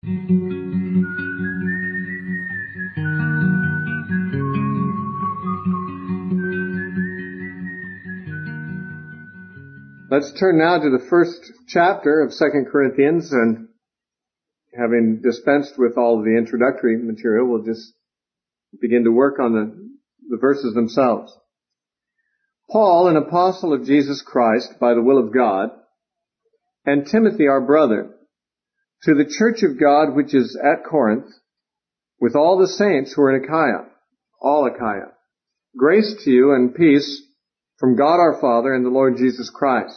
Let's turn now to the first chapter of 2 Corinthians, and having dispensed with all of the introductory material, we'll just begin to work on the verses themselves. Paul, an apostle of Jesus Christ by the will of God, and Timothy our brother, to the church of God which is at Corinth, with all the saints who are in Achaia, all Achaia. Grace to you and peace from God our Father and the Lord Jesus Christ.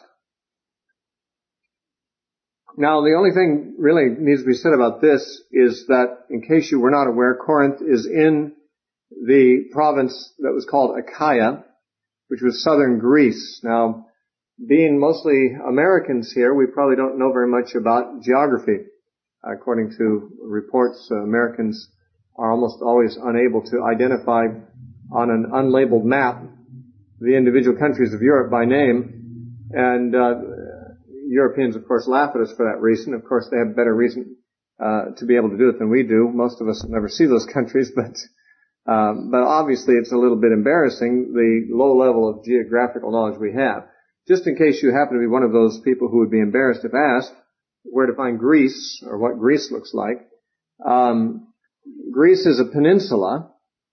Now, the only thing really needs to be said about this is that, in case you were not aware, Corinth is in the province that was called Achaia, which was southern Greece. Now, being mostly Americans here, we probably don't know very much about geography. According to reports, Americans are almost always unable to identify on an unlabeled map the individual countries of Europe by name, and Europeans, of course, laugh at us for that reason. Of course, they have better reason to be able to do it than we do. Most of us never see those countries, but obviously it's a little bit embarrassing, the low level of geographical knowledge we have. Just in case you happen to be one of those people who would be embarrassed if asked where to find Greece, or what Greece looks like. Greece is a peninsula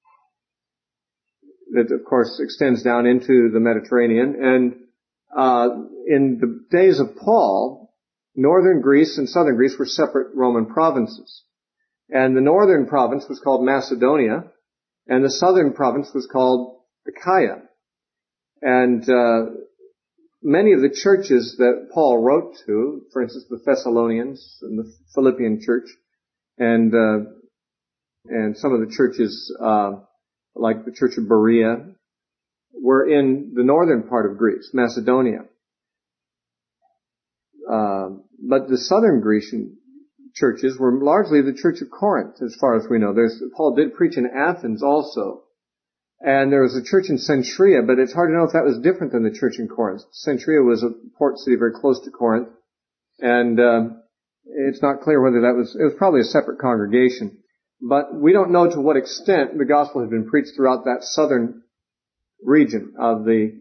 that, of course, extends down into the Mediterranean, and in the days of Paul, northern Greece and southern Greece were separate Roman provinces. And the northern province was called Macedonia, and the southern province was called Achaia. And many of the churches that Paul wrote to, for instance, the Thessalonians and the Philippian church, and some of the churches like the Church of Berea, were in the northern part of Greece, Macedonia. But the southern Grecian churches were largely the Church of Corinth, as far as we know. Paul did preach in Athens also. And there was a church in Cenchrea, but it's hard to know if that was different than the church in Corinth. Cenchrea was a port city very close to Corinth, and it's not clear whether it was probably a separate congregation. But we don't know to what extent the gospel had been preached throughout that southern region of the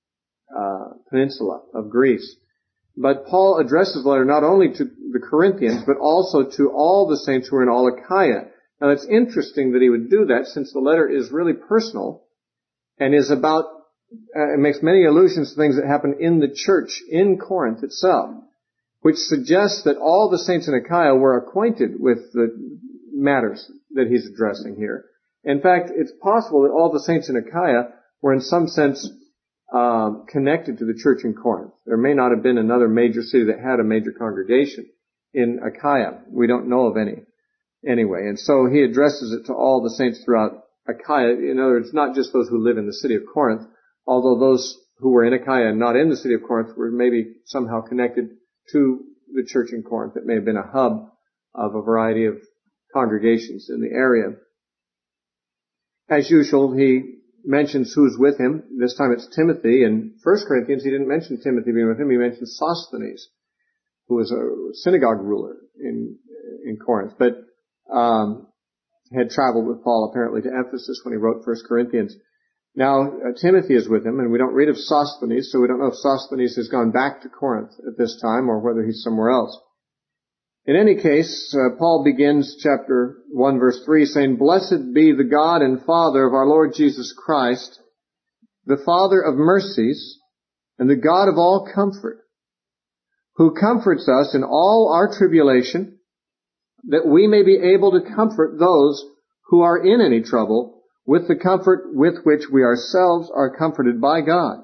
peninsula of Greece. But Paul addresses the letter not only to the Corinthians, but also to all the saints who are in all Achaia. Now, it's interesting that he would do that, since the letter is really personal and is about, it makes many allusions to things that happen in the church in Corinth itself, which suggests that all the saints in Achaia were acquainted with the matters that he's addressing here. In fact, it's possible that all the saints in Achaia were in some sense connected to the church in Corinth. There may not have been another major city that had a major congregation in Achaia. We don't know of any anyway. And so he addresses it to all the saints throughout Achaia. In other words, not just those who live in the city of Corinth, although those who were in Achaia and not in the city of Corinth were maybe somehow connected to the church in Corinth. It may have been a hub of a variety of congregations in the area. As usual, he mentions who's with him. This time it's Timothy. In 1 Corinthians, he didn't mention Timothy being with him. He mentioned Sosthenes, who was a synagogue ruler in Corinth, but had traveled with Paul apparently to Ephesus when he wrote 1 Corinthians. Now, Timothy is with him, and we don't read of Sosthenes, so we don't know if Sosthenes has gone back to Corinth at this time or whether he's somewhere else. In any case, Paul begins chapter 1, verse 3, saying, "Blessed be the God and Father of our Lord Jesus Christ, the Father of mercies, and the God of all comfort, who comforts us in all our tribulation, that we may be able to comfort those who are in any trouble with the comfort with which we ourselves are comforted by God."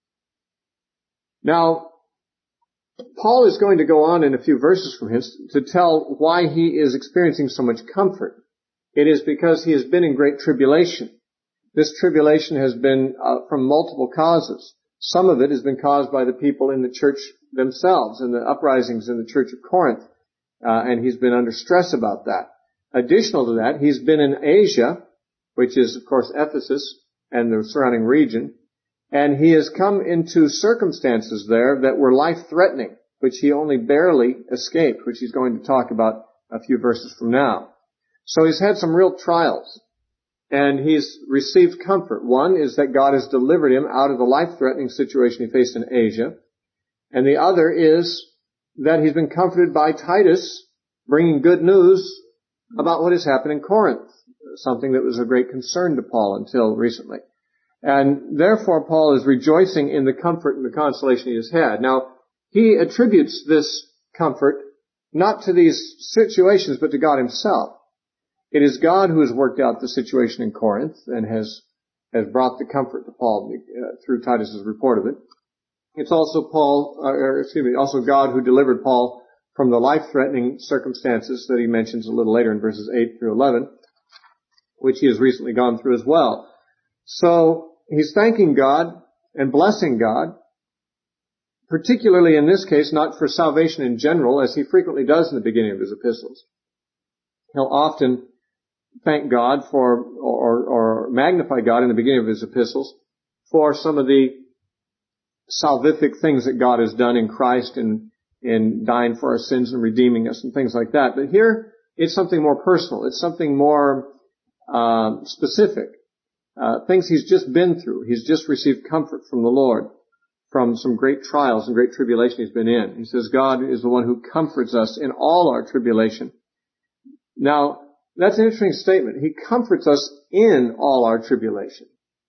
Now, Paul is going to go on in a few verses from his to tell why he is experiencing so much comfort. It is because he has been in great tribulation. This tribulation has been from multiple causes. Some of it has been caused by the people in the church themselves and the uprisings in the church of Corinth, and he's been under stress about that. Additional to that, he's been in Asia, which is, of course, Ephesus and the surrounding region, and he has come into circumstances there that were life-threatening, which he only barely escaped, which he's going to talk about a few verses from now. So he's had some real trials, and he's received comfort. One is that God has delivered him out of the life-threatening situation he faced in Asia, and the other is that he's been comforted by Titus bringing good news about what has happened in Corinth, something that was a great concern to Paul until recently. And therefore, Paul is rejoicing in the comfort and the consolation he has had. Now, he attributes this comfort not to these situations, but to God himself. It is God who has worked out the situation in Corinth and has brought the comfort to Paul through Titus's report of it. It's also also God who delivered Paul from the life-threatening circumstances that he mentions a little later in verses 8 through 11, which he has recently gone through as well. So he's thanking God and blessing God, particularly in this case, not for salvation in general, as he frequently does in the beginning of his epistles. He'll often thank God for, or magnify God in the beginning of his epistles for some of the salvific things that God has done in Christ in dying for our sins and redeeming us and things like that. But here, it's something more personal. It's something more specific. Things he's just been through. He's just received comfort from the Lord from some great trials and great tribulation he's been in. He says God is the one who comforts us in all our tribulation. Now, that's an interesting statement. He comforts us in all our tribulation.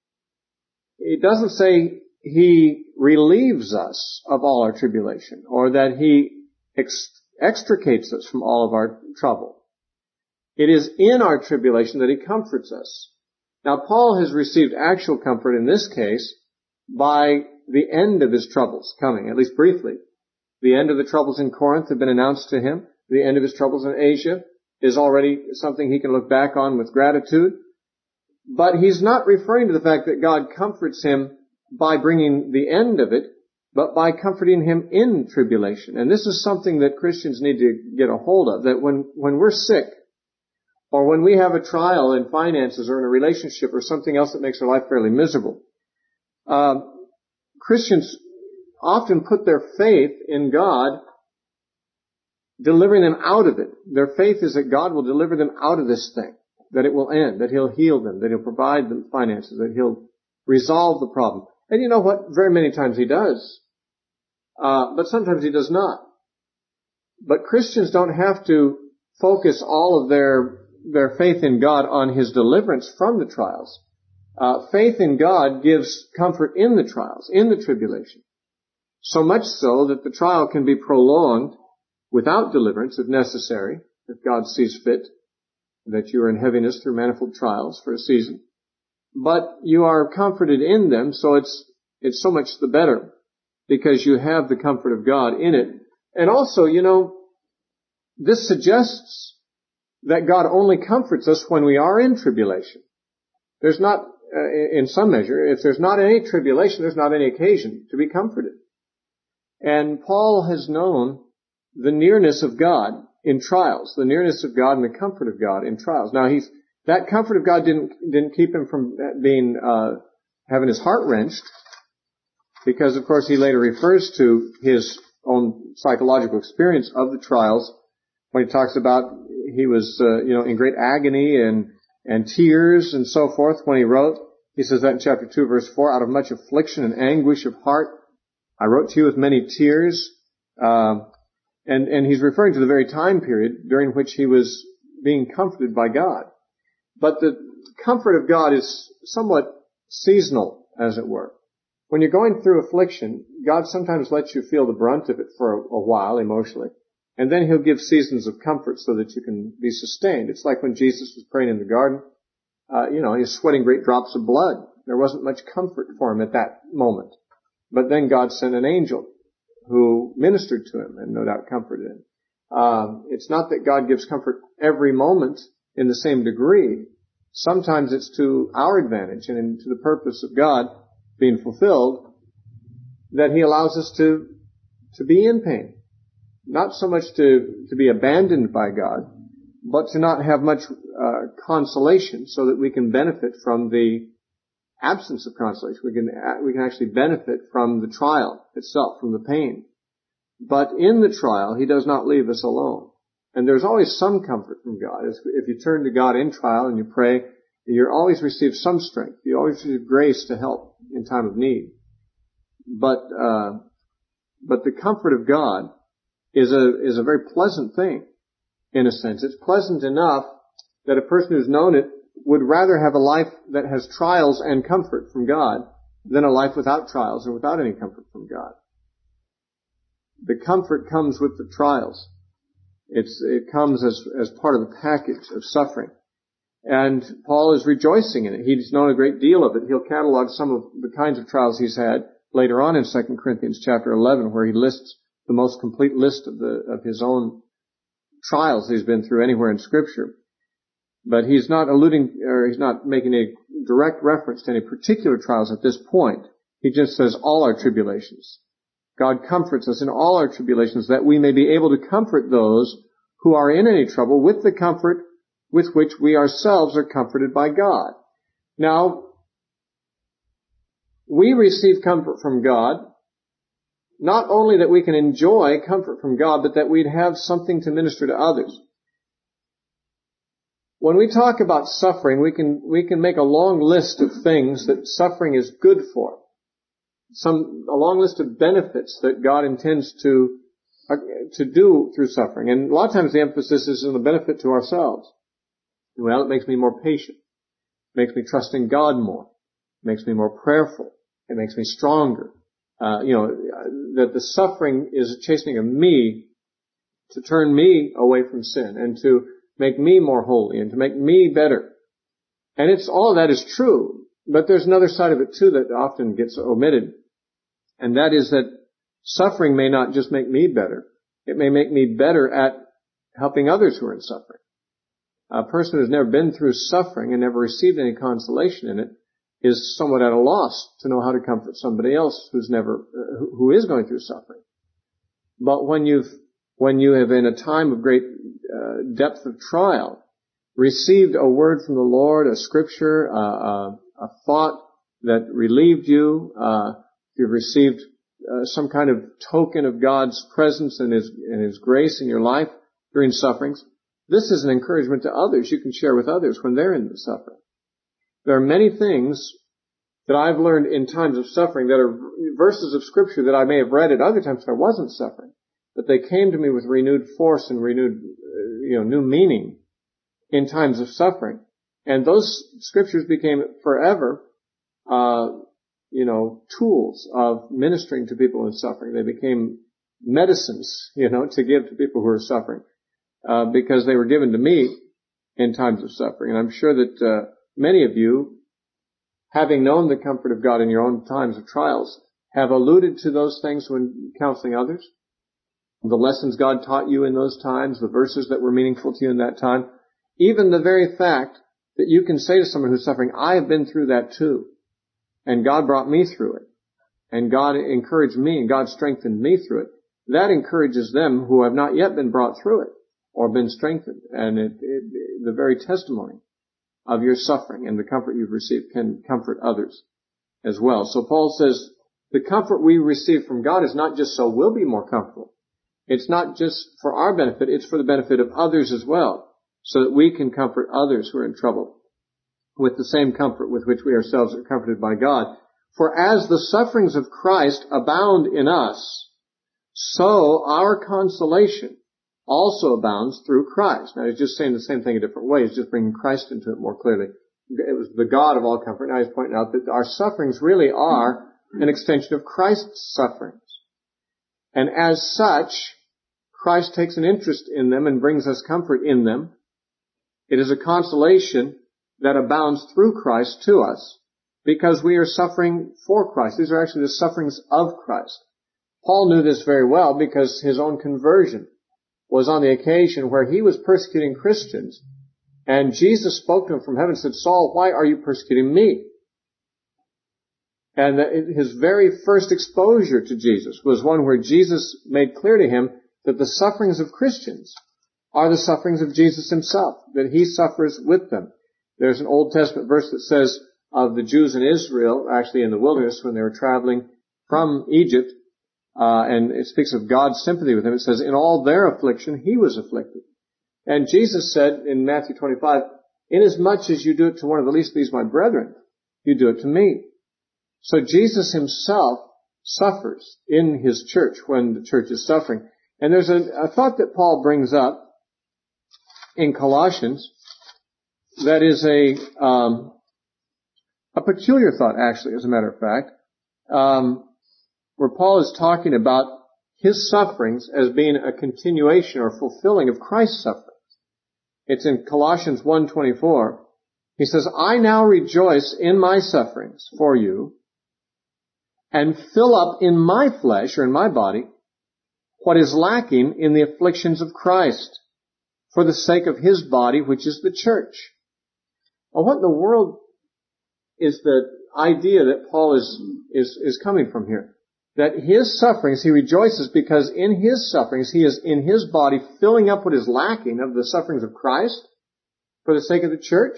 It doesn't say he relieves us of all our tribulation, or that he extricates us from all of our trouble. It is in our tribulation that he comforts us. Now, Paul has received actual comfort in this case by the end of his troubles coming, at least briefly. The end of the troubles in Corinth have been announced to him. The end of his troubles in Asia is already something he can look back on with gratitude. But he's not referring to the fact that God comforts him by bringing the end of it, but by comforting him in tribulation. And this is something that Christians need to get a hold of, that when we're sick, or when we have a trial in finances or in a relationship or something else that makes our life fairly miserable, Christians often put their faith in God delivering them out of it. Their faith is that God will deliver them out of this thing, that it will end, that he'll heal them, that he'll provide them finances, that he'll resolve the problem. And you know what? Very many times he does. But sometimes he does not. But Christians don't have to focus all of their faith in God on his deliverance from the trials. Faith in God gives comfort in the trials, in the tribulation. So much so that the trial can be prolonged without deliverance if necessary, if God sees fit, that you are in heaviness through manifold trials for a season. But you are comforted in them, so it's so much the better, because you have the comfort of God in it. And also, this suggests that God only comforts us when we are in tribulation. There's not, in some measure, if there's not any tribulation, there's not any occasion to be comforted. And Paul has known the nearness of God in trials, the nearness of God and the comfort of God in trials. Now, that comfort of God didn't keep him from having his heart wrenched, because of course he later refers to his own psychological experience of the trials when he talks about he was, in great agony and tears and so forth when he wrote. He says that in chapter 2, verse 4, out of much affliction and anguish of heart, I wrote to you with many tears. And he's referring to the very time period during which he was being comforted by God. But the comfort of God is somewhat seasonal, as it were. When you're going through affliction, God sometimes lets you feel the brunt of it for a while emotionally, and then he'll give seasons of comfort so that you can be sustained. It's like when Jesus was praying in the garden. He was sweating great drops of blood. There wasn't much comfort for him at that moment. But then God sent an angel who ministered to him and no doubt comforted him. It's not that God gives comfort every moment in the same degree. Sometimes it's to our advantage and to the purpose of God being fulfilled that he allows us to be in pain. Not so much to be abandoned by God, but to not have much consolation so that we can benefit from the absence of consolation. We can actually benefit from the trial itself, from the pain. But in the trial, he does not leave us alone. And there's always some comfort from God. If you turn to God in trial and you pray, you always receive some strength. You always receive grace to help in time of need. But the comfort of God is a very pleasant thing, in a sense. It's pleasant enough that a person who's known it would rather have a life that has trials and comfort from God than a life without trials or without any comfort from God. The comfort comes with the trials. It comes as part of the package of suffering. And Paul is rejoicing in it. He's known a great deal of it. He'll catalog some of the kinds of trials he's had later on in 2 Corinthians chapter 11, where he lists the most complete list of his own trials he's been through anywhere in Scripture. But he's not he's not making a direct reference to any particular trials at this point. He just says all our tribulations. God comforts us in all our tribulations that we may be able to comfort those who are in any trouble with the comfort with which we ourselves are comforted by God. Now, we receive comfort from God, not only that we can enjoy comfort from God, but that we'd have something to minister to others. When we talk about suffering, we can make a long list of things that suffering is good for. A long list of benefits that God intends to do through suffering. And a lot of times the emphasis is on the benefit to ourselves. Well, it makes me more patient. It makes me trust in God more. It makes me more prayerful. It makes me stronger. That the suffering is a chastening of me to turn me away from sin and to make me more holy and to make me better. And all of that is true. But there's another side of it too that often gets omitted. And that is that suffering may not just make me better. It may make me better at helping others who are in suffering. A person who's never been through suffering and never received any consolation in it is somewhat at a loss to know how to comfort somebody else who is going through suffering. But when you have in a time of great depth of trial received a word from the Lord, a scripture, a thought that relieved you, you've received some kind of token of God's presence and His grace in your life during sufferings, this is an encouragement to others. You can share with others when they're in the suffering. There are many things that I've learned in times of suffering that are verses of Scripture that I may have read at other times when I wasn't suffering, but they came to me with renewed force and renewed, new meaning in times of suffering. And those Scriptures became forever, tools of ministering to people in suffering. They became medicines, to give to people who are suffering, because they were given to me in times of suffering. And I'm sure that many of you, having known the comfort of God in your own times of trials, have alluded to those things when counseling others. The lessons God taught you in those times, the verses that were meaningful to you in that time. Even the very fact that you can say to someone who's suffering, I have been through that too. And God brought me through it. And God encouraged me and God strengthened me through it. That encourages them who have not yet been brought through it or been strengthened. And the very testimony of your suffering and the comfort you've received can comfort others as well. So Paul says the comfort we receive from God is not just so we'll be more comfortable. It's not just for our benefit, it's for the benefit of others as well, so that we can comfort others who are in trouble with the same comfort with which we ourselves are comforted by God. For as the sufferings of Christ abound in us, so our consolation also abounds through Christ. Now he's just saying the same thing in different ways, just bringing Christ into it more clearly. It was the God of all comfort. Now he's pointing out that our sufferings really are an extension of Christ's sufferings. And as such, Christ takes an interest in them and brings us comfort in them. It is a consolation that abounds through Christ to us because we are suffering for Christ. These are actually the sufferings of Christ. Paul knew this very well because his own conversion was on the occasion where he was persecuting Christians, and Jesus spoke to him from heaven and said, Saul, why are you persecuting me? And his very first exposure to Jesus was one where Jesus made clear to him that the sufferings of Christians are the sufferings of Jesus himself, that he suffers with them. There's an Old Testament verse that says of the Jews in Israel, actually in the wilderness when they were traveling from Egypt, and it speaks of God's sympathy with them. It says, in all their affliction, he was afflicted. And Jesus said in Matthew 25, inasmuch as you do it to one of the least of these my brethren, you do it to me. So Jesus himself suffers in his church when the church is suffering. And there's a thought that Paul brings up in Colossians that is a peculiar thought, actually, as a matter of fact, where Paul is talking about his sufferings as being a continuation or fulfilling of Christ's sufferings. It's in Colossians 1:24. He says, I now rejoice in my sufferings for you and fill up in my flesh or in my body what is lacking in the afflictions of Christ for the sake of his body, which is the church. Well, what in the world is the idea that Paul is coming from here? That his sufferings, he rejoices because in his sufferings, he is in his body filling up what is lacking of the sufferings of Christ for the sake of the church.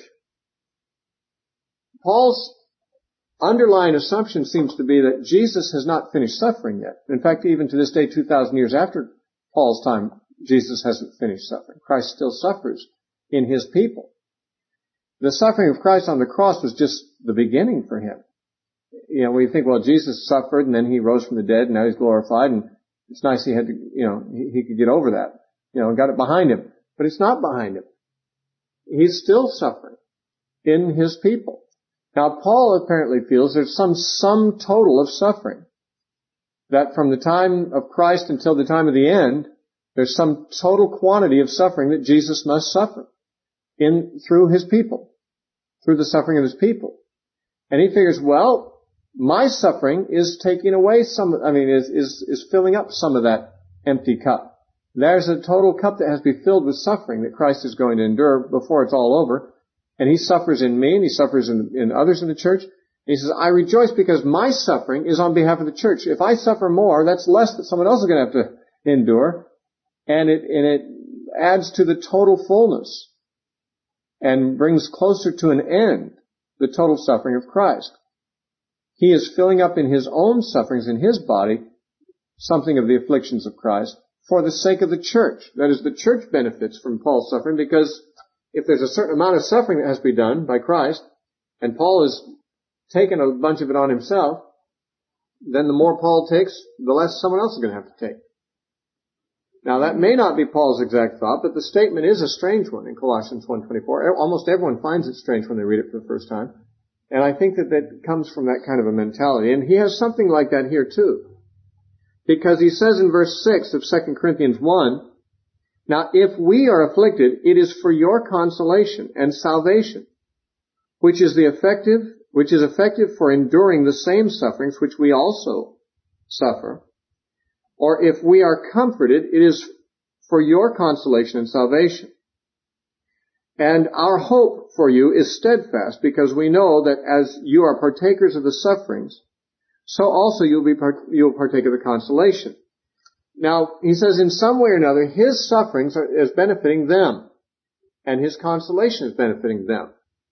Paul's underlying assumption seems to be that Jesus has not finished suffering yet. In fact, even to this day, 2,000 years after Paul's time, Jesus hasn't finished suffering. Christ still suffers in his people. The suffering of Christ on the cross was just the beginning for him. You know, we think, well, Jesus suffered and then he rose from the dead and now he's glorified and it's nice he had to, he could get over that, and got it behind him. But it's not behind him. He's still suffering in his people. Now, Paul apparently feels there's some sum total of suffering. That from the time of Christ until the time of the end, there's some total quantity of suffering that Jesus must suffer through his people, through the suffering of his people. And he figures, well, my suffering is taking away is filling up some of that empty cup. There's a total cup that has to be filled with suffering that Christ is going to endure before it's all over. And he suffers in me and he suffers in others in the church. And he says, I rejoice because my suffering is on behalf of the church. If I suffer more, that's less that someone else is going to have to endure. And it adds to the total fullness and brings closer to an end the total suffering of Christ. He is filling up in his own sufferings in his body something of the afflictions of Christ for the sake of the church. That is, the church benefits from Paul's suffering because if there's a certain amount of suffering that has to be done by Christ, and Paul has taken a bunch of it on himself, then the more Paul takes, the less someone else is going to have to take. Now that may not be Paul's exact thought, but the statement is a strange one in Colossians 1:24. Almost everyone finds it strange when they read it for the first time. And I think that comes from that kind of a mentality. And he has something like that here too. Because he says in verse 6 of 2 Corinthians 1, now if we are afflicted, it is for your consolation and salvation, which is effective for enduring the same sufferings which we also suffer. Or if we are comforted, it is for your consolation and salvation. And our hope for you is steadfast, because we know that as you are partakers of the sufferings, so also you'll partake of the consolation. Now, he says in some way or another, his sufferings is benefiting them, and his consolation is benefiting them.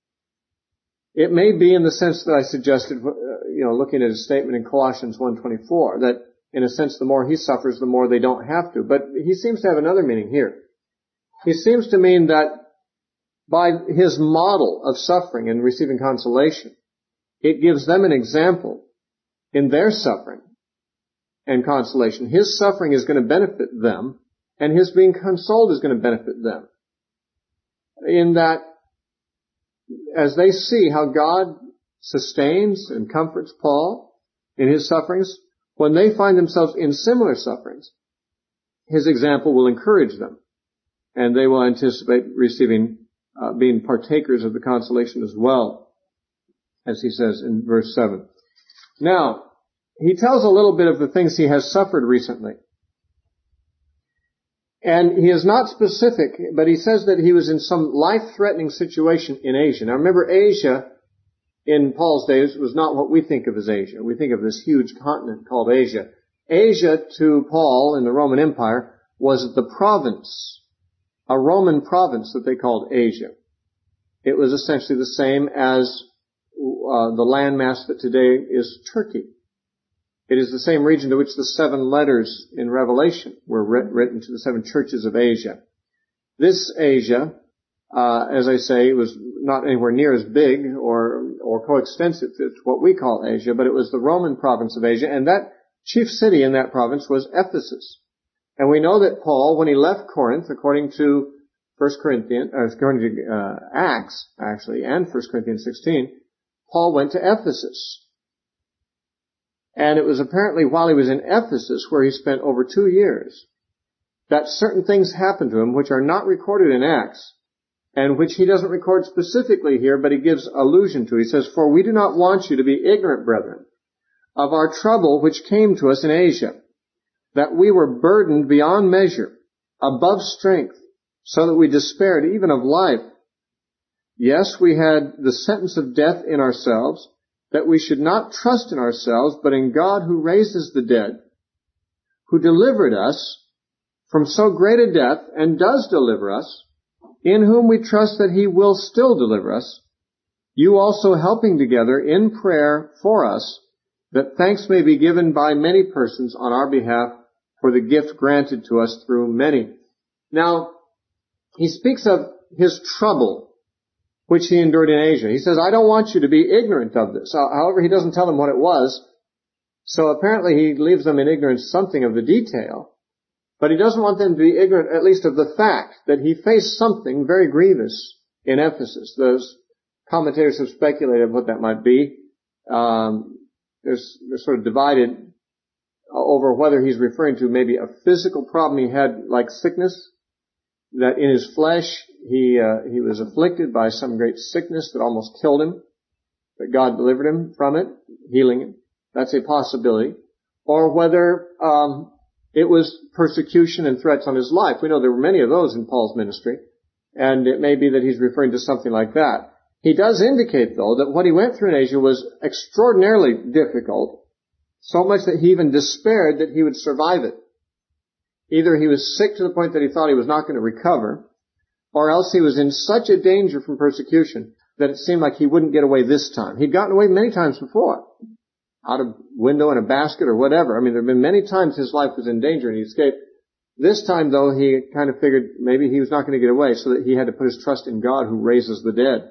It may be in the sense that I suggested, looking at his statement in Colossians 1:24, that in a sense the more he suffers, the more they don't have to. But he seems to have another meaning here. He seems to mean that by his model of suffering and receiving consolation, it gives them an example in their suffering and consolation. His suffering is going to benefit them, and his being consoled is going to benefit them. In that, as they see how God sustains and comforts Paul in his sufferings, when they find themselves in similar sufferings, his example will encourage them, and they will anticipate being partakers of the consolation as well, as he says in verse 7. Now, he tells a little bit of the things he has suffered recently. And he is not specific, but he says that he was in some life-threatening situation in Asia. Now remember, Asia in Paul's days was not what we think of as Asia. We think of this huge continent called Asia. Asia to Paul in the Roman Empire was the province, a Roman province that they called Asia. It was essentially the same as the landmass that today is Turkey. It is the same region to which the 7 letters in Revelation were written to the 7 churches of Asia. This Asia, as I say, was not anywhere near as big or coextensive as what we call Asia, but it was the Roman province of Asia, and that chief city in that province was Ephesus. And we know that Paul, when he left Corinth, according to Acts, actually, and 1 Corinthians 16, Paul went to Ephesus. And it was apparently while he was in Ephesus, where he spent over 2 years, that certain things happened to him which are not recorded in Acts, and which he doesn't record specifically here, but he gives allusion to. He says, "For we do not want you to be ignorant, brethren, of our trouble which came to us in Asia, that we were burdened beyond measure, above strength, so that we despaired even of life. Yes, we had the sentence of death in ourselves, that we should not trust in ourselves, but in God who raises the dead, who delivered us from so great a death, and does deliver us, in whom we trust that he will still deliver us, you also helping together in prayer for us, that thanks may be given by many persons on our behalf for the gift granted to us through many." Now, he speaks of his trouble, which he endured in Asia. He says, I don't want you to be ignorant of this. However, he doesn't tell them what it was. So apparently he leaves them in ignorance something of the detail. But he doesn't want them to be ignorant, at least of the fact that he faced something very grievous in Ephesus. Those commentators have speculated what that might be. They're sort of divided over whether he's referring to maybe a physical problem he had, like sickness, that in his flesh he was afflicted by some great sickness that almost killed him, but God delivered him from it, healing him. That's a possibility. Or whether it was persecution and threats on his life. We know there were many of those in Paul's ministry, and it may be that he's referring to something like that. He does indicate, though, that what he went through in Asia was extraordinarily difficult, so much that he even despaired that he would survive it. Either he was sick to the point that he thought he was not going to recover, or else he was in such a danger from persecution that it seemed like he wouldn't get away this time. He'd gotten away many times before, out of window in a basket or whatever. I mean, there have been many times his life was in danger and he escaped. This time, though, he kind of figured maybe he was not going to get away, so that he had to put his trust in God who raises the dead.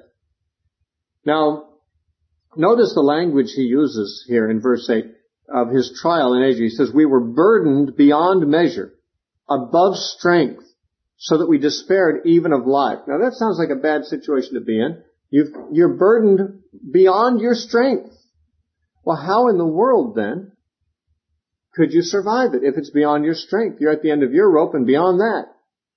Now, notice the language he uses here in verse 8 of his trial in Asia. He says, we were burdened beyond measure, above strength, so that we despaired even of life. Now that sounds like a bad situation to be in. You're burdened beyond your strength. Well, how in the world then could you survive it if it's beyond your strength? You're at the end of your rope and beyond that.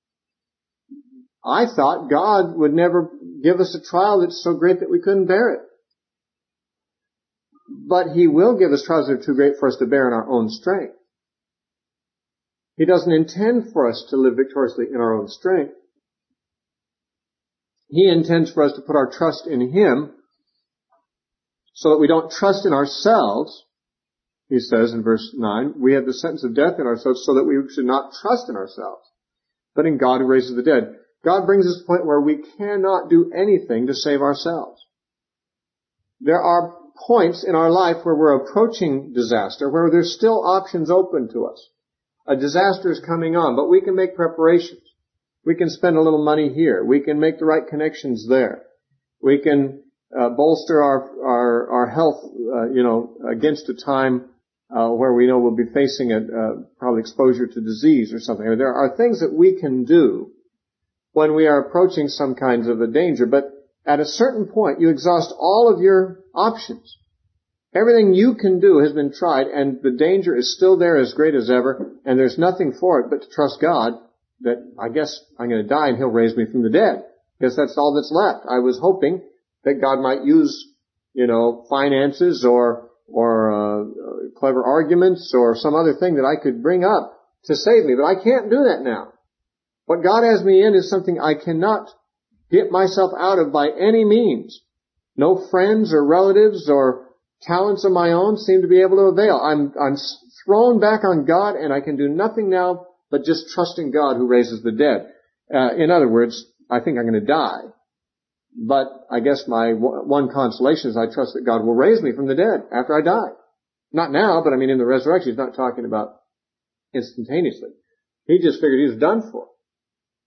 I thought God would never give us a trial that's so great that we couldn't bear it. But He will give us trials that are too great for us to bear in our own strength. He doesn't intend for us to live victoriously in our own strength. He intends for us to put our trust in Him so that we don't trust in ourselves. He says in verse 9, we have the sentence of death in ourselves so that we should not trust in ourselves, but in God who raises the dead. God brings us to the point where we cannot do anything to save ourselves. There are points in our life where we're approaching disaster, where there's still options open to us. A disaster is coming on, but we can make preparations. We can spend a little money here. We can make the right connections there. We can bolster our health, against a time where we know we'll be facing probably exposure to disease or something. There are things that we can do when we are approaching some kinds of a danger, but at a certain point you exhaust all of your options. Everything you can do has been tried, and the danger is still there as great as ever, and there's nothing for it but to trust God that I guess I'm going to die and He'll raise me from the dead. Because that's all that's left. I was hoping that God might use, finances or clever arguments or some other thing that I could bring up to save me, but I can't do that now. What God has me in is something I cannot get myself out of by any means. No friends or relatives or talents of my own seem to be able to avail. I'm thrown back on God, and I can do nothing now but just trust in God who raises the dead. In other words, I think I'm going to die. But I guess my one consolation is I trust that God will raise me from the dead after I die. Not now, but in the resurrection. He's not talking about instantaneously. He just figured he was done for.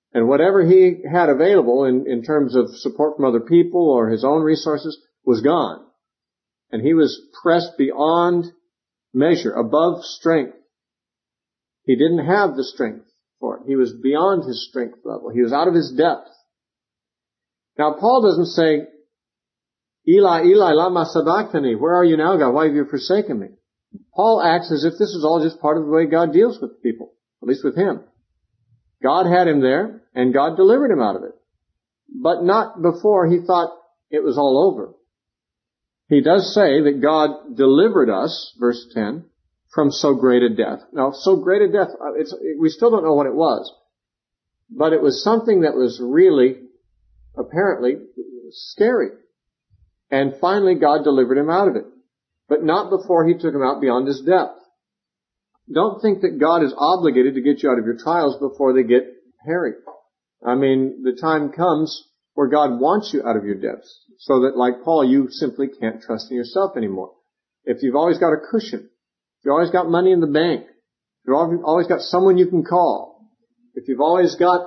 And whatever he had available in terms of support from other people or his own resources was gone. And he was pressed beyond measure, above strength. He didn't have the strength for it. He was beyond his strength level. He was out of his depth. Now, Paul doesn't say, Eli, Eli, lama sabachthani, where are you now, God? Why have you forsaken me? Paul acts as if this is all just part of the way God deals with people, at least with him. God had him there, and God delivered him out of it. But not before he thought it was all over. He does say that God delivered us, verse 10, from so great a death. Now, so great a death, we still don't know what it was. But it was something that was really, apparently, scary. And finally, God delivered him out of it. But not before he took him out beyond his depth. Don't think that God is obligated to get you out of your trials before they get hairy. I mean, the time comes where God wants you out of your depths, so that, like Paul, you simply can't trust in yourself anymore. If you've always got a cushion, if you've always got money in the bank, if you've always got someone you can call, if you've always got,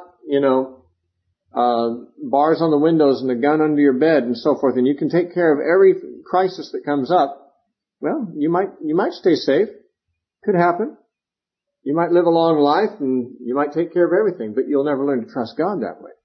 bars on the windows and a gun under your bed and so forth, and you can take care of every crisis that comes up, well, you might stay safe. Could happen. You might live a long life and you might take care of everything, but you'll never learn to trust God that way.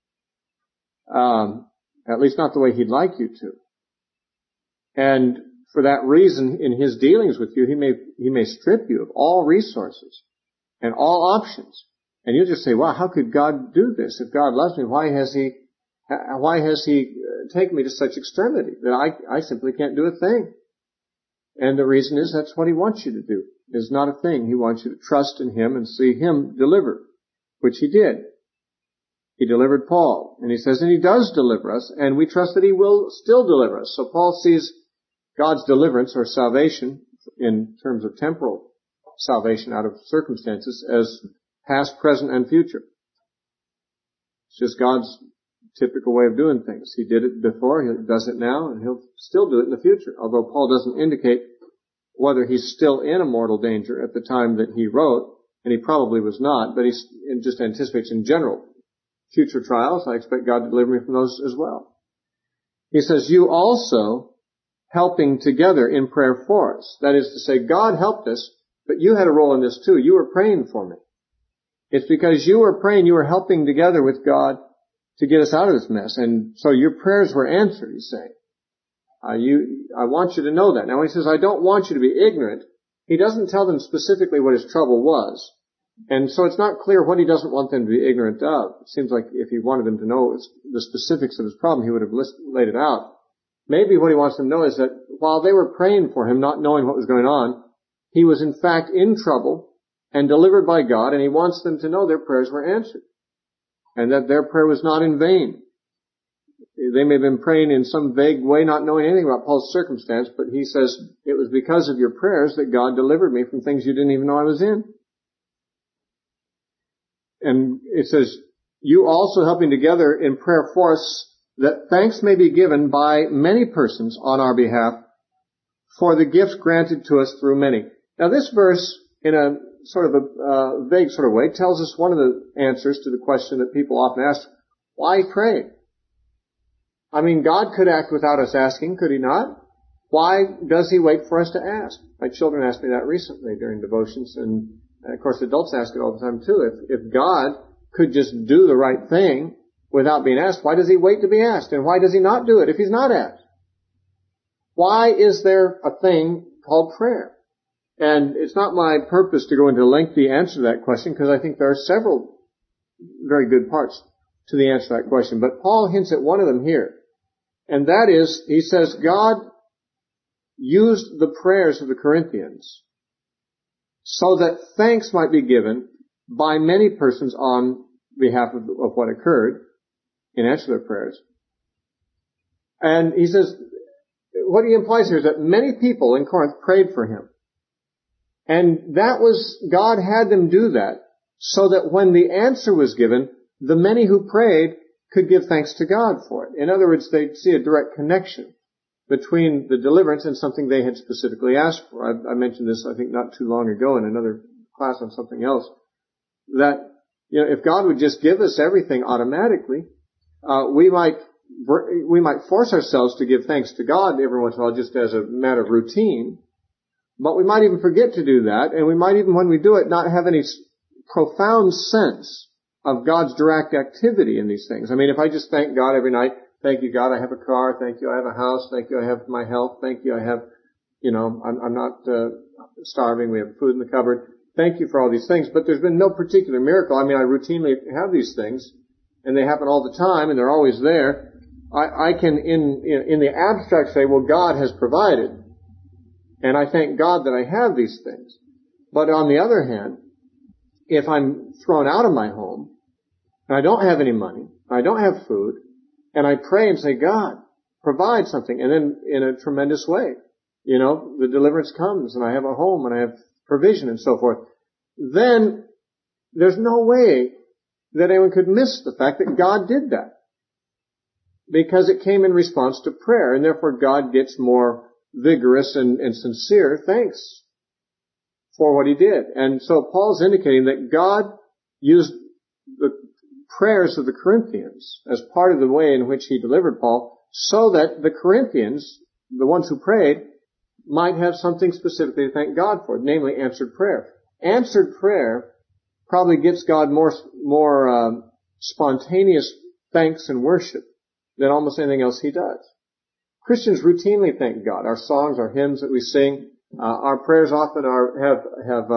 At least not the way He'd like you to. And for that reason, in His dealings with you, He may strip you of all resources and all options. And you'll just say, wow, how could God do this? If God loves me, why has He taken me to such extremity that I simply can't do a thing? And the reason is that's what He wants you to do. It's not a thing. He wants you to trust in Him and see Him deliver, which He did. He delivered Paul. And He says, and He does deliver us, and we trust that He will still deliver us. So Paul sees God's deliverance or salvation in terms of temporal salvation out of circumstances as past, present, and future. It's just God's typical way of doing things. He did it before, He does it now, and He'll still do it in the future. Although Paul doesn't indicate whether he's still in a mortal danger at the time that he wrote, and he probably was not, but he just anticipates in general future trials. I expect God to deliver me from those as well. He says, you also helping together in prayer for us. That is to say, God helped us, but you had a role in this too. You were praying for me. It's because you were praying, you were helping together with God to get us out of this mess. And so your prayers were answered, he's saying. I want you to know that. Now when he says, I don't want you to be ignorant, he doesn't tell them specifically what his trouble was. And so it's not clear what he doesn't want them to be ignorant of. It seems like if he wanted them to know the specifics of his problem, he would have laid it out. Maybe what he wants them to know is that while they were praying for him, not knowing what was going on, he was in fact in trouble and delivered by God, and he wants them to know their prayers were answered and that their prayer was not in vain. They may have been praying in some vague way, not knowing anything about Paul's circumstance, but he says, it was because of your prayers that God delivered me from things you didn't even know I was in. And it says, you also helping together in prayer for us, that thanks may be given by many persons on our behalf for the gifts granted to us through many. Now this verse, in a sort of a vague sort of way, tells us one of the answers to the question that people often ask, why pray? I mean, God could act without us asking, could He not? Why does He wait for us to ask? My children asked me that recently during devotions, and of course adults ask it all the time too. If God could just do the right thing without being asked, why does He wait to be asked? And why does He not do it if He's not asked? Why is there a thing called prayer? And it's not my purpose to go into a lengthy answer to that question, because I think there are several very good parts to the answer to that question. But Paul hints at one of them here. And that is, he says, God used the prayers of the Corinthians so that thanks might be given by many persons on behalf of what occurred in answer to their prayers. And he says, what he implies here is that many people in Corinth prayed for him. And that was, God had them do that so that when the answer was given, the many who prayed could give thanks to God for it. In other words, they'd see a direct connection between the deliverance and something they had specifically asked for. I mentioned this, I think, not too long ago in another class on something else, that if God would just give us everything automatically, we might force ourselves to give thanks to God every once in a while just as a matter of routine. But we might even forget to do that, and we might even, when we do it, not have any profound sense of God's direct activity in these things. I mean, if I just thank God every night, thank you, God, I have a car. Thank you, I have a house. Thank you, I have my health. Thank you, I have, I'm not starving. We have food in the cupboard. Thank you for all these things. But there's been no particular miracle. I mean, I routinely have these things, and they happen all the time, and they're always there. I can, in the abstract, say, well, God has provided, and I thank God that I have these things. But on the other hand, if I'm thrown out of my home, and I don't have any money, I don't have food, and I pray and say, God, provide something, and then in a tremendous way, the deliverance comes, and I have a home, and I have provision, and so forth, then there's no way that anyone could miss the fact that God did that. Because it came in response to prayer, and therefore God gets more vigorous and sincere thanks for what He did. And so Paul's indicating that God used the prayers of the Corinthians as part of the way in which He delivered Paul, so that the Corinthians, the ones who prayed, might have something specifically to thank God for, namely answered prayer. Answered prayer probably gets God more spontaneous thanks and worship than almost anything else He does. Christians routinely thank God. Our songs, our hymns that we sing, our prayers often have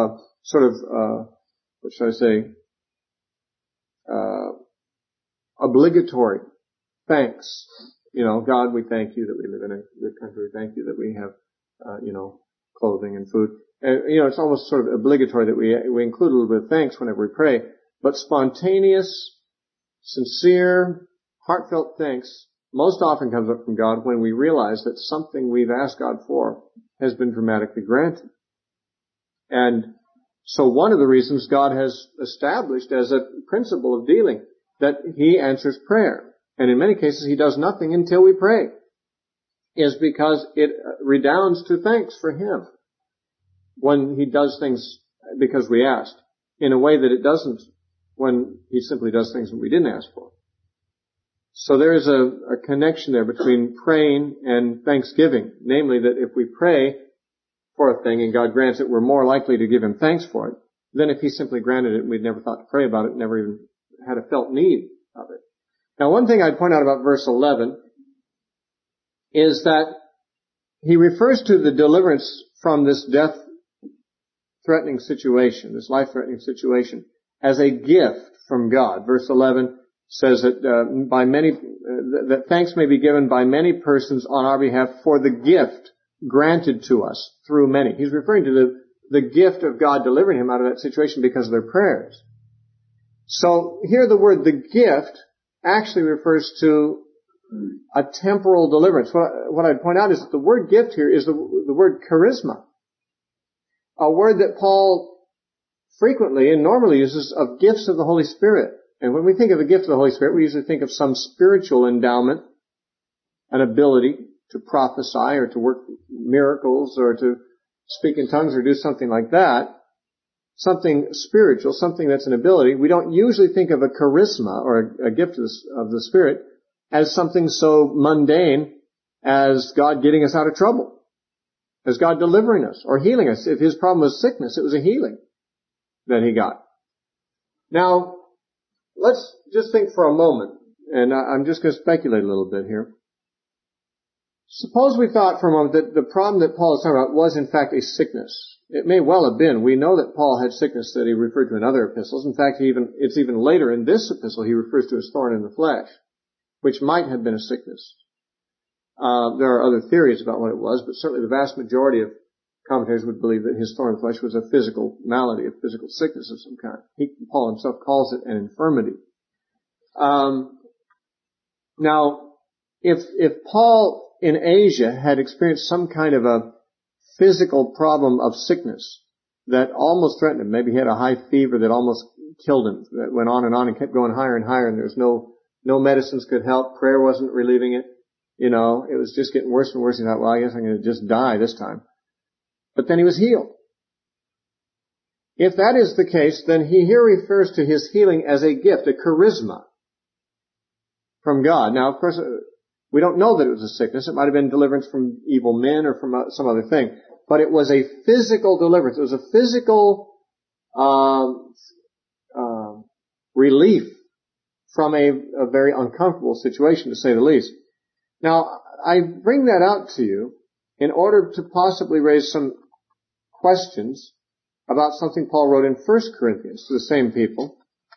obligatory thanks. God, we thank you that we live in a good country. We thank you that we have, clothing and food. And, it's almost sort of obligatory that we include a little bit of thanks whenever we pray. But spontaneous, sincere, heartfelt thanks most often comes up from God when we realize that something we've asked God for has been dramatically granted. And so one of the reasons God has established as a principle of dealing that He answers prayer, and in many cases He does nothing until we pray, is because it redounds to thanks for Him when He does things because we asked, in a way that it doesn't when He simply does things that we didn't ask for. So there is a connection there between praying and thanksgiving, namely that if we pray for a thing and God grants it, we're more likely to give Him thanks for it than if He simply granted it and we'd never thought to pray about it, never even had a felt need of it. Now, one thing I'd point out about verse 11 is that he refers to the deliverance from this death-threatening situation, this life-threatening situation, as a gift from God. Verse 11 says that that thanks may be given by many persons on our behalf for the gift granted to us through many. He's referring to the gift of God delivering him out of that situation because of their prayers. So here the word the gift actually refers to a temporal deliverance. What I'd point out is that the word gift here is the word charisma, a word that Paul frequently and normally uses of gifts of the Holy Spirit. And when we think of a gift of the Holy Spirit, we usually think of some spiritual endowment, an ability to prophesy or to work miracles or to speak in tongues or do something like that. Something spiritual, something that's an ability. We don't usually think of a charisma or a gift of the Spirit as something so mundane as God getting us out of trouble, as God delivering us or healing us. If His problem was sickness, it was a healing that He got. Now, let's just think for a moment, and I'm just going to speculate a little bit here. Suppose we thought for a moment that the problem that Paul is talking about was in fact a sickness. It may well have been. We know that Paul had sickness that he referred to in other epistles. In fact, it's even later in this epistle he refers to as thorn in the flesh, which might have been a sickness. There are other theories about what it was, but certainly the vast majority of commentators would believe that his thorn in the flesh was a physical malady, a physical sickness of some kind. Paul himself calls it an infirmity. Now, if Paul in Asia had experienced some kind of a physical problem of sickness that almost threatened him, maybe he had a high fever that almost killed him, that went on and kept going higher and higher, and there was no medicines could help, prayer wasn't relieving it, it was just getting worse and worse. He thought, well, I guess I'm going to just die this time. But then he was healed. If that is the case, then he here refers to his healing as a gift, a charisma from God. Now, of course, we don't know that it was a sickness. It might have been deliverance from evil men or from some other thing. But it was a physical deliverance. It was a physical relief from a very uncomfortable situation, to say the least. Now, I bring that out to you in order to possibly raise some questions about something Paul wrote in 1 Corinthians to the same people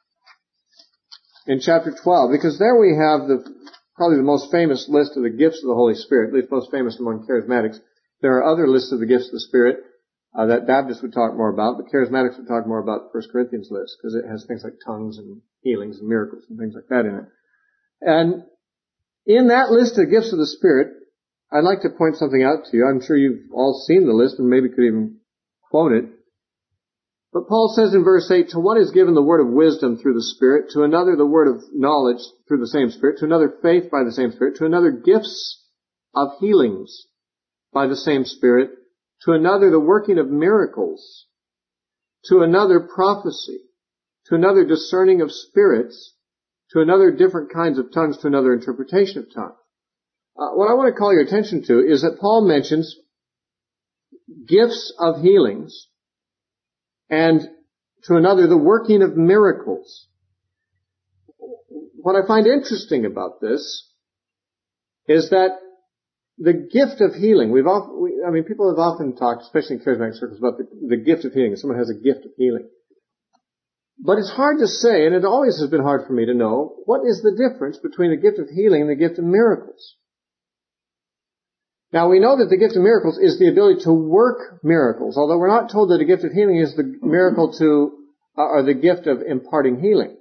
in chapter 12, because there we have probably the most famous list of the gifts of the Holy Spirit, at least most famous among charismatics. There are other lists of the gifts of the Spirit that Baptists would talk more about, but charismatics would talk more about the 1 Corinthians list, because it has things like tongues and healings and miracles and things like that in it. And in that list of gifts of the Spirit, I'd like to point something out to you. I'm sure you've all seen the list and maybe could even quote it. But Paul says in verse 8, to one is given the word of wisdom through the Spirit, to another the word of knowledge through the same Spirit, to another faith by the same Spirit, to another gifts of healings by the same Spirit, to another the working of miracles, to another prophecy, to another discerning of spirits, to another different kinds of tongues, to another interpretation of tongues. What I want to call your attention to is that Paul mentions gifts of healings, and to another, the working of miracles. What I find interesting about this is that the gift of healing, people have often talked, especially in charismatic circles, about the gift of healing. Someone has a gift of healing. But it's hard to say, and it always has been hard for me to know, what is the difference between the gift of healing and the gift of miracles? Now, we know that the gift of miracles is the ability to work miracles, although we're not told that the gift of healing is the miracle or the gift of imparting healing.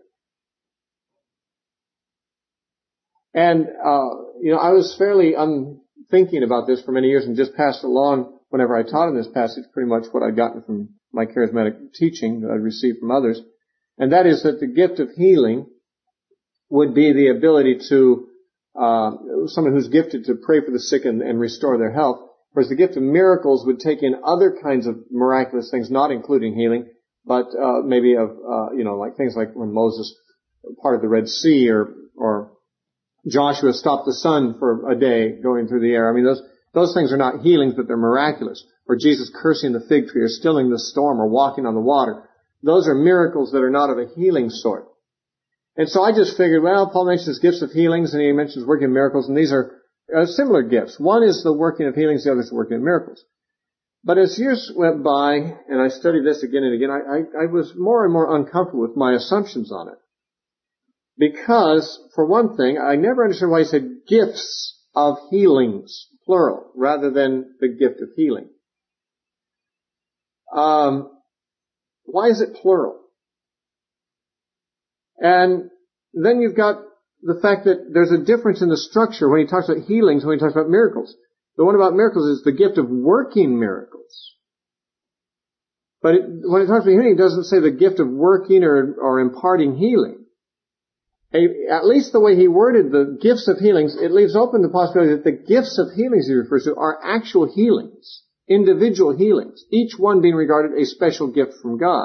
And, I was fairly unthinking about this for many years and just passed along whenever I taught in this passage pretty much what I'd gotten from my charismatic teaching that I'd received from others. And that is that the gift of healing would be the ability to someone who's gifted to pray for the sick and restore their health, whereas the gift of miracles would take in other kinds of miraculous things, not including healing, but maybe of like things like when Moses parted the Red Sea, or Joshua stopped the sun for a day going through the air. I mean, those things are not healings, but they're miraculous. Or Jesus cursing the fig tree, or stilling the storm, or walking on the water. Those are miracles that are not of a healing sort. And so I just figured, well, Paul mentions gifts of healings, and he mentions working of miracles, and these are similar gifts. One is the working of healings, the other is the working of miracles. But as years went by, and I studied this again and again, I was more and more uncomfortable with my assumptions on it. Because, for one thing, I never understood why he said gifts of healings, plural, rather than the gift of healing. Why is it plural? And then you've got the fact that there's a difference in the structure when he talks about healings and when he talks about miracles. The one about miracles is the gift of working miracles. But when it talks about healing, it doesn't say the gift of working or imparting healing. At least the way he worded the gifts of healings, it leaves open the possibility that the gifts of healings he refers to are actual healings, individual healings, each one being regarded a special gift from God.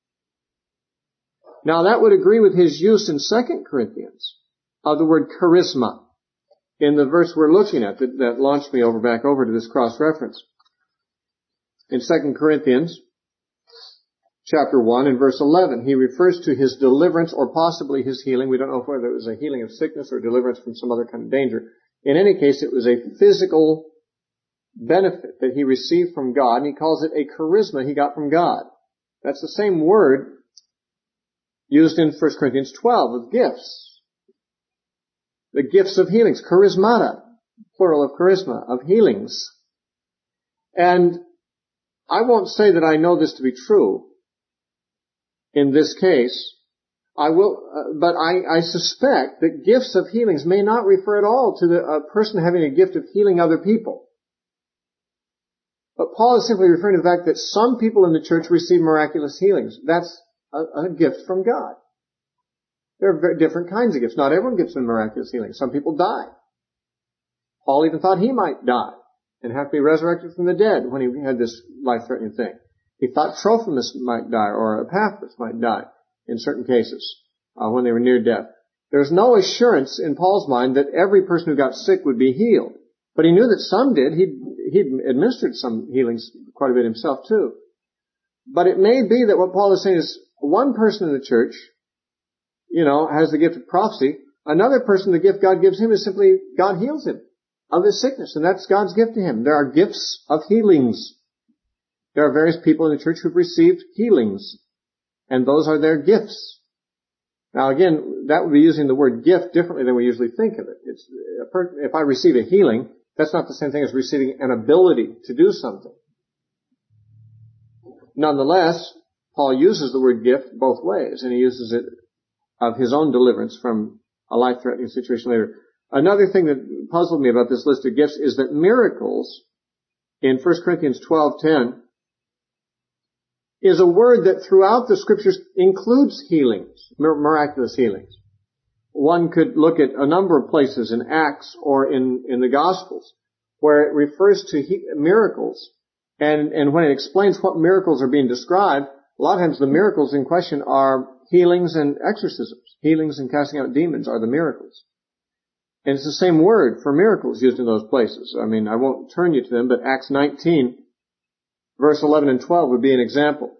Now that would agree with his use in 2 Corinthians of the word charisma in the verse we're looking at that launched me back over to this cross-reference. In 2 Corinthians chapter 1 and verse 11, he refers to his deliverance or possibly his healing. We don't know whether it was a healing of sickness or deliverance from some other kind of danger. In any case, it was a physical benefit that he received from God, and he calls it a charisma he got from God. That's the same word used in 1 Corinthians 12 of gifts. The gifts of healings, charismata, plural of charisma, of healings. And I won't say that I know this to be true in this case. But I suspect that gifts of healings may not refer at all to a person having a gift of healing other people. But Paul is simply referring to the fact that some people in the church receive miraculous healings. That's a gift from God. There are different kinds of gifts. Not everyone gets a miraculous healing. Some people die. Paul even thought he might die and have to be resurrected from the dead when he had this life-threatening thing. He thought Trophimus might die or Epaphras might die in certain cases when they were near death. There's no assurance in Paul's mind that every person who got sick would be healed. But he knew that some did. He'd administered some healings quite a bit himself too. But it may be that what Paul is saying is one person in the church, has the gift of prophecy. Another person, the gift God gives him is simply God heals him of his sickness. And that's God's gift to him. There are gifts of healings. There are various people in the church who've received healings. And those are their gifts. Now again, that would be using the word gift differently than we usually think of it. If I receive a healing, that's not the same thing as receiving an ability to do something. Nonetheless, Paul uses the word gift both ways, and he uses it of his own deliverance from a life-threatening situation later. Another thing that puzzled me about this list of gifts is that miracles in 1 Corinthians 12:10 is a word that throughout the scriptures includes healings, miraculous healings. One could look at a number of places in Acts or in the Gospels where it refers to miracles, and when it explains what miracles are being described, a lot of times the miracles in question are healings and exorcisms. Healings and casting out demons are the miracles. And it's the same word for miracles used in those places. I mean, I won't turn you to them, but Acts 19, verse 11 and 12 would be an example.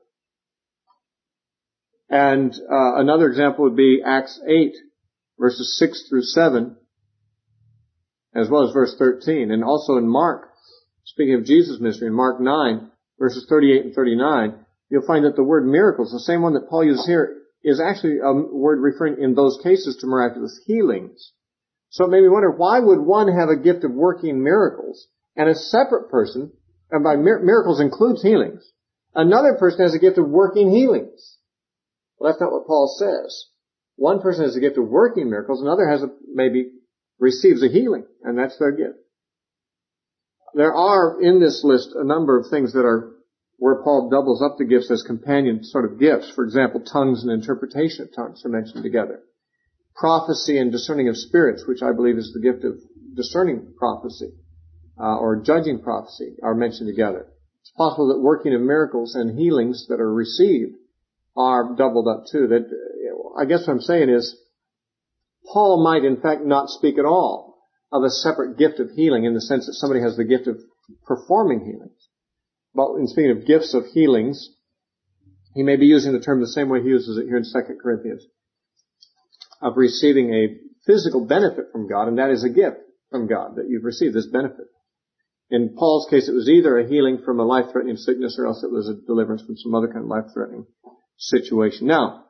And another example would be Acts 8, verses 6 through 7, as well as verse 13. And also in Mark, speaking of Jesus' ministry, in Mark 9, verses 38 and 39, you'll find that the word miracles, the same one that Paul uses here, is actually a word referring in those cases to miraculous healings. So it made me wonder, why would one have a gift of working miracles and a separate person, and by miracles includes healings, another person has a gift of working healings? Well, that's not what Paul says. One person has a gift of working miracles, another maybe receives a healing, and that's their gift. There are in this list a number of things that are where Paul doubles up the gifts as companion sort of gifts. For example, tongues and interpretation of tongues are mentioned together. Prophecy and discerning of spirits, which I believe is the gift of discerning prophecy, or judging prophecy, are mentioned together. It's possible that working of miracles and healings that are received are doubled up too. That, I guess what I'm saying is, Paul might in fact not speak at all of a separate gift of healing in the sense that somebody has the gift of performing healings. But in speaking of gifts of healings, he may be using the term the same way he uses it here in 2 Corinthians, of receiving a physical benefit from God, and that is a gift from God, that you've received this benefit. In Paul's case, it was either a healing from a life-threatening sickness, or else it was a deliverance from some other kind of life-threatening situation. Now,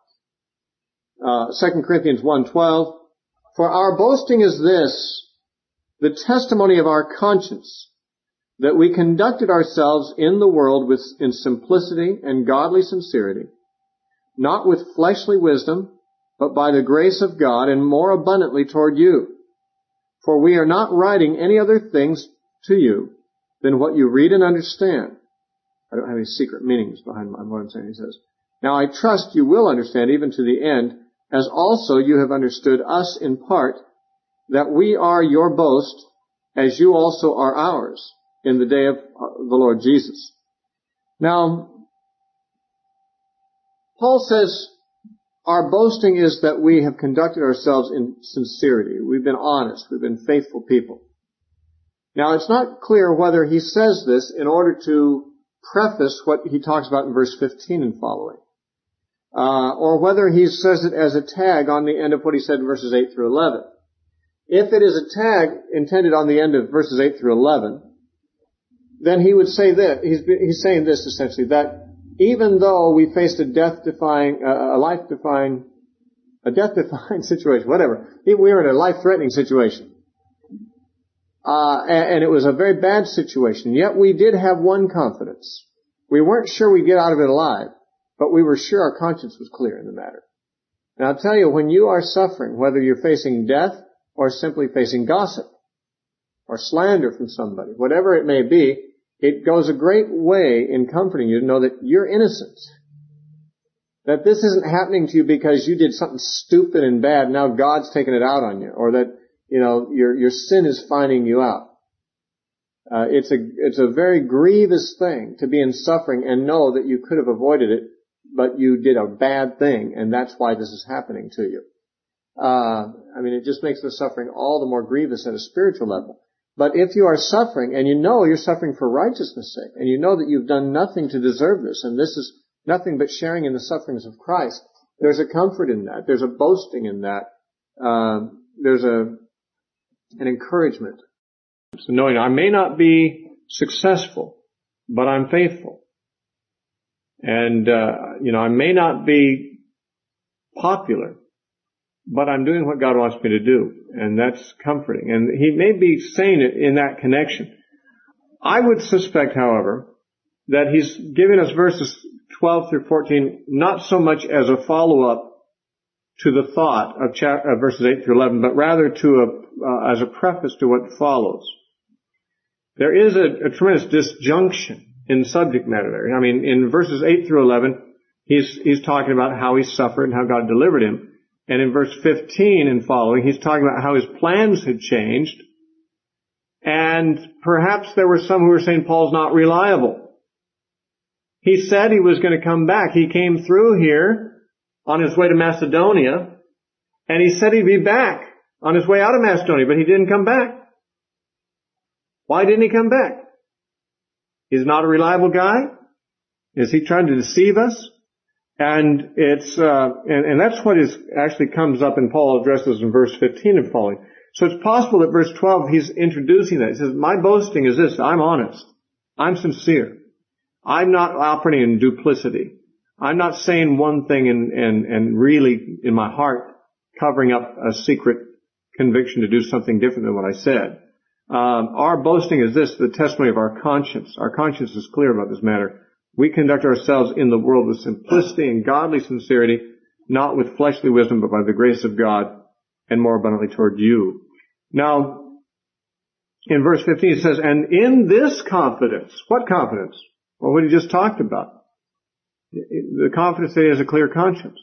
2 Corinthians 1:12, for our boasting is this, the testimony of our conscience, that we conducted ourselves in the world in simplicity and godly sincerity, not with fleshly wisdom, but by the grace of God, and more abundantly toward you. For we are not writing any other things to you than what you read and understand. I don't have any secret meanings behind what I'm saying, he says. Now I trust you will understand even to the end, as also you have understood us in part, that we are your boast, as you also are ours, in the day of the Lord Jesus. Now, Paul says, our boasting is that we have conducted ourselves in sincerity. We've been honest. We've been faithful people. Now, it's not clear whether he says this in order to preface what he talks about in verse 15 and following, or whether he says it as a tag on the end of what he said in verses 8 through 11. If it is a tag intended on the end of verses 8 through 11, then he would say that, he's saying this essentially, that even though we faced a death-defying situation, whatever, we were in a life-threatening situation, and it was a very bad situation, yet we did have one confidence. We weren't sure we'd get out of it alive, but we were sure our conscience was clear in the matter. And I'll tell you, when you are suffering, whether you're facing death or simply facing gossip or slander from somebody, whatever it may be, it goes a great way in comforting you to know that you're innocent. That this isn't happening to you because you did something stupid and bad, now God's taking it out on you, or that, your sin is finding you out. It's a very grievous thing to be in suffering and know that you could have avoided it, but you did a bad thing, and that's why this is happening to you. It just makes the suffering all the more grievous at a spiritual level. But if you are suffering, and you know you're suffering for righteousness' sake, and you know that you've done nothing to deserve this, and this is nothing but sharing in the sufferings of Christ, there's a comfort in that. There's a boasting in that. There's an encouragement. So knowing I may not be successful, but I'm faithful. And, I may not be popular, but I'm doing what God wants me to do. And that's comforting. And he may be saying it in that connection. I would suspect, however, that he's giving us verses 12 through 14 not so much as a follow-up to the thought of verses 8 through 11, but rather as a preface to what follows. There is a tremendous disjunction in subject matter there. In verses 8 through 11, he's talking about how he suffered and how God delivered him. And in verse 15 and following, he's talking about how his plans had changed. And perhaps there were some who were saying Paul's not reliable. He said he was going to come back. He came through here on his way to Macedonia, and he said he'd be back on his way out of Macedonia, but he didn't come back. Why didn't he come back? He's not a reliable guy? Is he trying to deceive us? And it's and that's what actually comes up and Paul addresses in verse 15 and following. So it's possible that verse 12 he's introducing that. He says, my boasting is this, I'm honest. I'm sincere. I'm not operating in duplicity. I'm not saying one thing and really in my heart covering up a secret conviction to do something different than what I said. Our boasting is this, the testimony of our conscience. Our conscience is clear about this matter. We conduct ourselves in the world with simplicity and godly sincerity, not with fleshly wisdom, but by the grace of God and more abundantly toward you. Now, in verse 15 it says, and in this confidence, what confidence? Well, what he just talked about. The confidence that he has a clear conscience.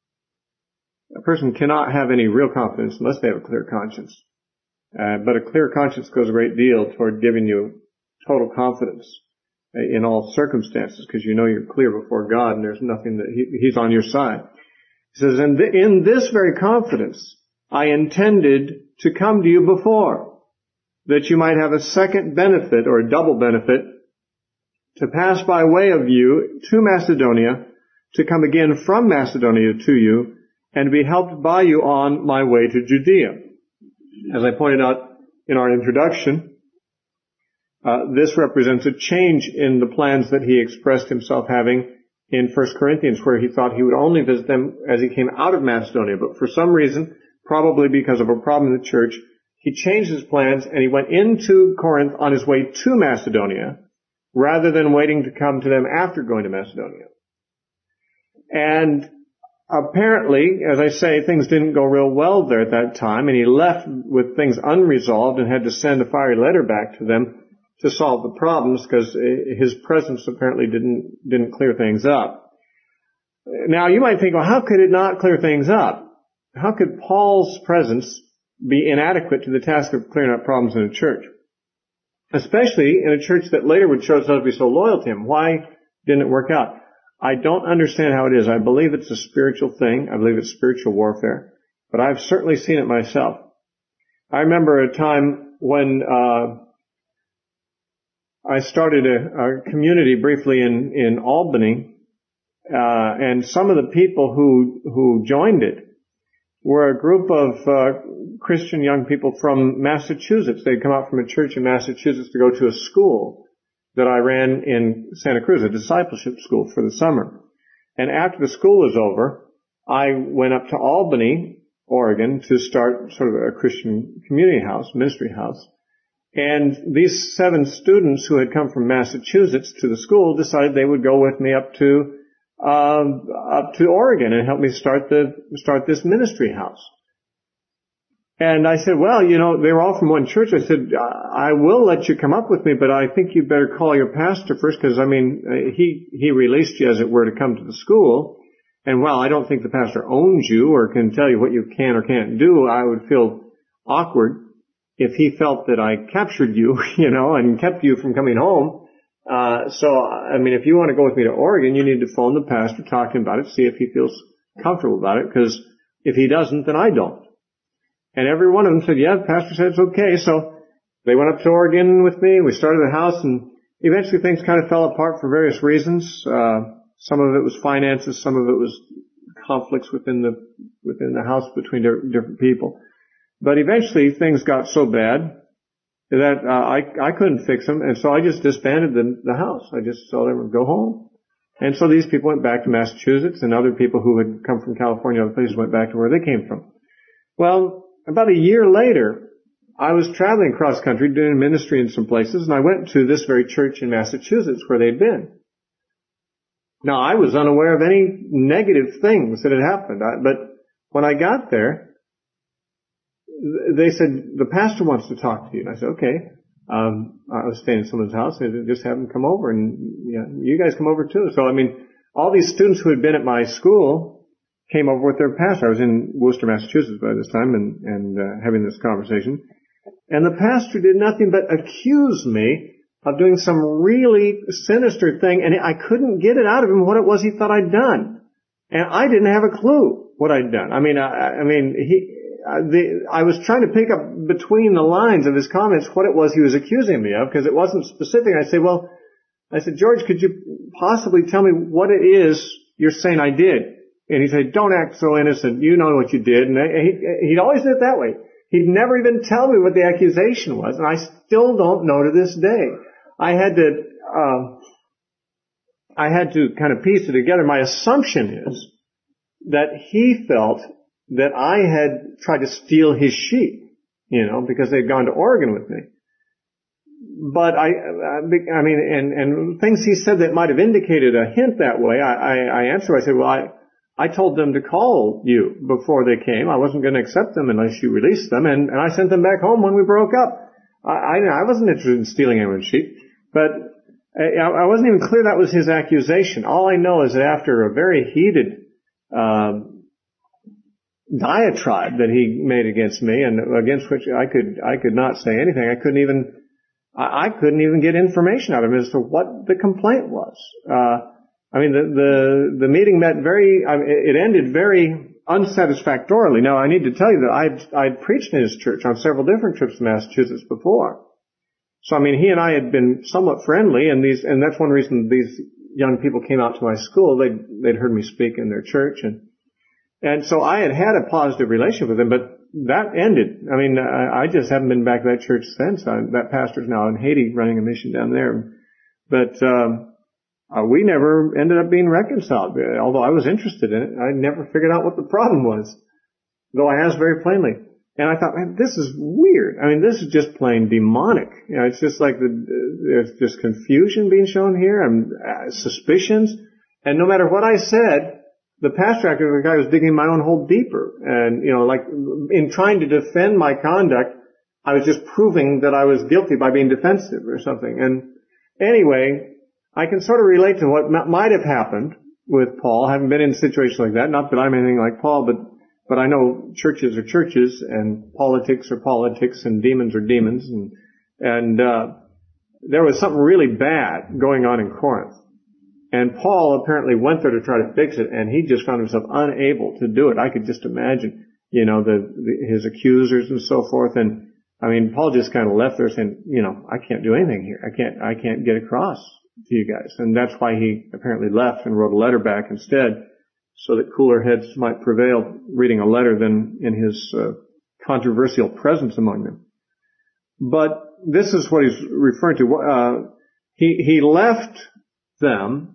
A person cannot have any real confidence unless they have a clear conscience. But a clear conscience goes a great deal toward giving you total confidence in all circumstances, because you know you're clear before God and there's nothing that He's on your side. He says, and in this very confidence, I intended to come to you before, that you might have a second benefit or a double benefit, to pass by way of you to Macedonia, to come again from Macedonia to you, and to be helped by you on my way to Judea. As I pointed out in our introduction, this represents a change in the plans that he expressed himself having in 1 Corinthians, where he thought he would only visit them as he came out of Macedonia. But for some reason, probably because of a problem in the church, he changed his plans and he went into Corinth on his way to Macedonia, rather than waiting to come to them after going to Macedonia. And apparently, as I say, things didn't go real well there at that time, and he left with things unresolved and had to send a fiery letter back to them to solve the problems, because his presence apparently didn't clear things up. Now, you might think, well, how could it not clear things up? How could Paul's presence be inadequate to the task of clearing up problems in a church? Especially in a church that later would show itself to be so loyal to him. Why didn't it work out? I don't understand how it is. I believe it's a spiritual thing. I believe it's spiritual warfare. But I've certainly seen it myself. I remember a time when I started a community briefly in Albany, and some of the people who joined it were a group of Christian young people from Massachusetts. They'd come out from a church in Massachusetts to go to a school that I ran in Santa Cruz, a discipleship school for the summer. And after the school was over, I went up to Albany, Oregon, to start sort of a Christian community house, ministry house. And these 7 students who had come from Massachusetts to the school decided they would go with me up to Oregon and help me start this ministry house. And I said, well, they were all from one church. I said, I will let you come up with me, but I think you better call your pastor first, because, he released you, as it were, to come to the school. And while I don't think the pastor owns you or can tell you what you can or can't do, I would feel awkward if he felt that I captured you, and kept you from coming home. If you want to go with me to Oregon, you need to phone the pastor, talk to him about it, see if he feels comfortable about it, because if he doesn't, then I don't. And every one of them said, yeah, the pastor said it's okay. So they went up to Oregon with me. We started the house, and eventually things kind of fell apart for various reasons. Some of it was finances, some of it was conflicts within the house between different people. But eventually things got so bad that I couldn't fix them, and so I just disbanded the house. I just told them to go home. And so these people went back to Massachusetts, and other people who had come from California, other places, went back to where they came from. Well, about a year later, I was traveling cross country doing ministry in some places, and I went to this very church in Massachusetts where they'd been. Now, I was unaware of any negative things that had happened, but when I got there, they said, the pastor wants to talk to you. And I said, okay. I was staying in someone's house. They just have him come over, and you guys come over too. So, all these students who had been at my school came over with their pastor. I was in Worcester, Massachusetts by this time, and having this conversation. And the pastor did nothing but accuse me of doing some really sinister thing, and I couldn't get it out of him what it was he thought I'd done. And I didn't have a clue what I'd done. I was trying to pick up between the lines of his comments what it was he was accusing me of, because it wasn't specific. I said, George, could you possibly tell me what it is you're saying I did? And he said, don't act so innocent. You know what you did. And he'd always did it that way. He'd never even tell me what the accusation was, and I still don't know to this day. I had to kind of piece it together. My assumption is that he felt that I had tried to steal his sheep, because they'd gone to Oregon with me. But and things he said that might have indicated a hint that way, I answered. I said, well, I told them to call you before they came. I wasn't going to accept them unless you released them, and I sent them back home when we broke up. I wasn't interested in stealing anyone's sheep, but I wasn't even clear that was his accusation. All I know is that after a very heated diatribe that he made against me, and against which I could not say anything. I couldn't even get information out of him as to what the complaint was. The meeting it ended very unsatisfactorily. Now, I need to tell you that I'd preached in his church on several different trips to Massachusetts before. So, he and I had been somewhat friendly, and that's one reason these young people came out to my school. They'd heard me speak in their church, and so I had a positive relationship with him, but that ended. I just haven't been back to that church since. That pastor's now in Haiti running a mission down there. But we never ended up being reconciled. Although I was interested in it, I never figured out what the problem was, though I asked very plainly. And I thought, man, this is weird. This is just plain demonic. It's just like there's just confusion being shown here, and suspicions. And no matter what I said, the pastor acted like I was digging my own hole deeper. And, like in trying to defend my conduct, I was just proving that I was guilty by being defensive or something. And anyway, I can sort of relate to what might have happened with Paul. I haven't been in a situation like that. Not that I'm anything like Paul, but I know churches are churches, and politics are politics, and demons are demons. And there was something really bad going on in Corinth. And Paul apparently went there to try to fix it, and he just found himself unable to do it. I could just imagine, his accusers and so forth. And Paul just kind of left there saying, I can't do anything here. I can't get across to you guys. And that's why he apparently left and wrote a letter back instead, so that cooler heads might prevail reading a letter than in his controversial presence among them. But this is what he's referring to. He left them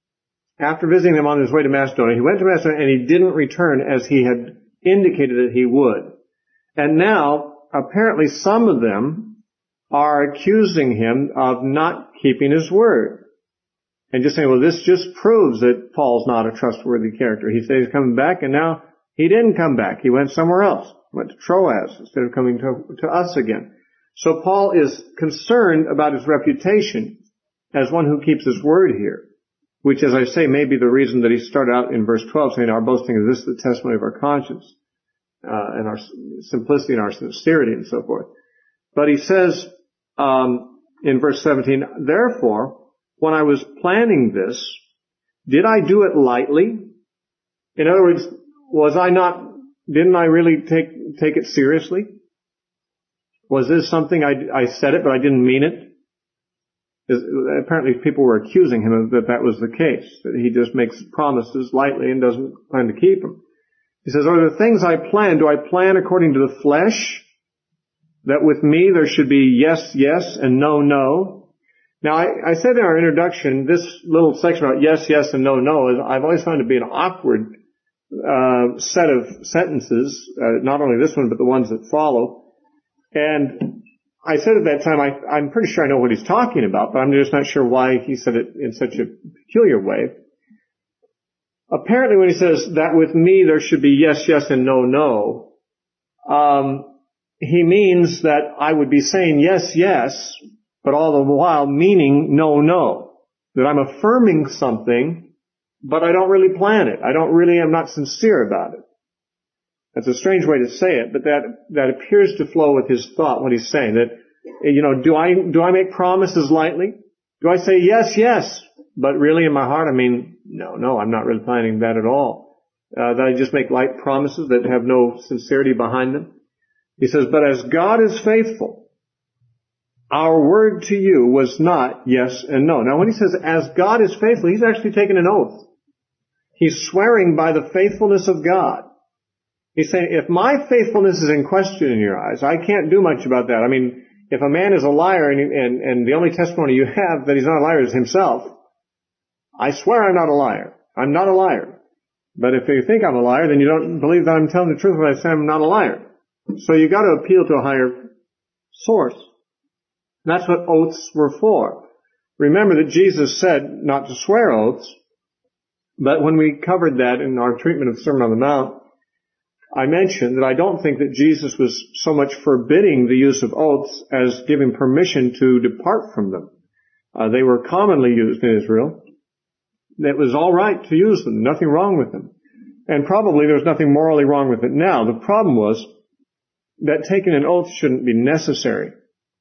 after visiting them on his way to Macedonia. He went to Macedonia, and he didn't return as he had indicated that he would. And now, apparently some of them are accusing him of not keeping his word. And just saying, well, this just proves that Paul's not a trustworthy character. He said he's coming back, and now he didn't come back. He went somewhere else. Went to Troas instead of coming to us again. So Paul is concerned about his reputation as one who keeps his word here, which, as I say, may be the reason that he started out in verse 12 saying, our boasting is this, the testimony of our conscience, and our simplicity and our sincerity and so forth. But he says in verse 17, therefore, when I was planning this, did I do it lightly? In other words, didn't I really take it seriously? Was this something I said it, but I didn't mean it? Apparently people were accusing him of that was the case, that he just makes promises lightly and doesn't plan to keep them. He says, are the things I plan, do I plan according to the flesh? That with me there should be yes, yes, and no, no. Now I said in our introduction, this little section about yes, yes, and no, no, I've always found to be an awkward set of sentences, not only this one, but the ones that follow. And I said at that time, I'm pretty sure I know what he's talking about, but I'm just not sure why he said it in such a peculiar way. Apparently when he says that with me there should be yes, yes, and no, no, he means that I would be saying yes, yes, but all the while meaning no, no. That I'm affirming something, but I don't really plan it. I'm not sincere about it. That's a strange way to say it, but that appears to flow with his thought, what he's saying. That, do I make promises lightly? Do I say yes, yes, but really in my heart I mean, no, I'm not really planning that at all. That I just make light promises that have no sincerity behind them? He says, but as God is faithful, our word to you was not yes and no. Now when he says, as God is faithful, he's actually taken an oath. He's swearing by the faithfulness of God. He's saying, if my faithfulness is in question in your eyes, I can't do much about that. I mean, if a man is a liar and the only testimony you have that he's not a liar is himself, I swear I'm not a liar. I'm not a liar. But if you think I'm a liar, then you don't believe that I'm telling the truth when I say I'm not a liar. So you've got to appeal to a higher source. And that's what oaths were for. Remember that Jesus said not to swear oaths, but when we covered that in our treatment of the Sermon on the Mount, I mentioned that I don't think that Jesus was so much forbidding the use of oaths as giving permission to depart from them. They were commonly used in Israel. It was all right to use them, nothing wrong with them. And probably there's nothing morally wrong with it now. The problem was that taking an oath shouldn't be necessary.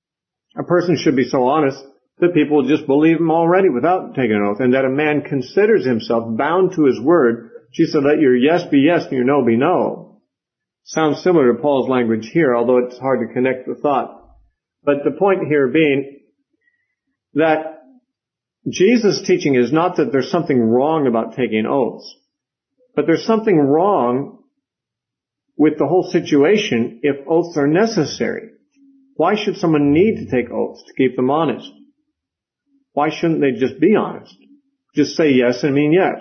A person should be so honest that people will just believe him already without taking an oath, and that a man considers himself bound to his word. Jesus said, let your yes be yes and your no be no. Sounds similar to Paul's language here, although it's hard to connect the thought. But the point here being that Jesus' teaching is not that there's something wrong about taking oaths, but there's something wrong with the whole situation if oaths are necessary. Why should someone need to take oaths to keep them honest? Why shouldn't they just be honest? Just say yes and mean yes.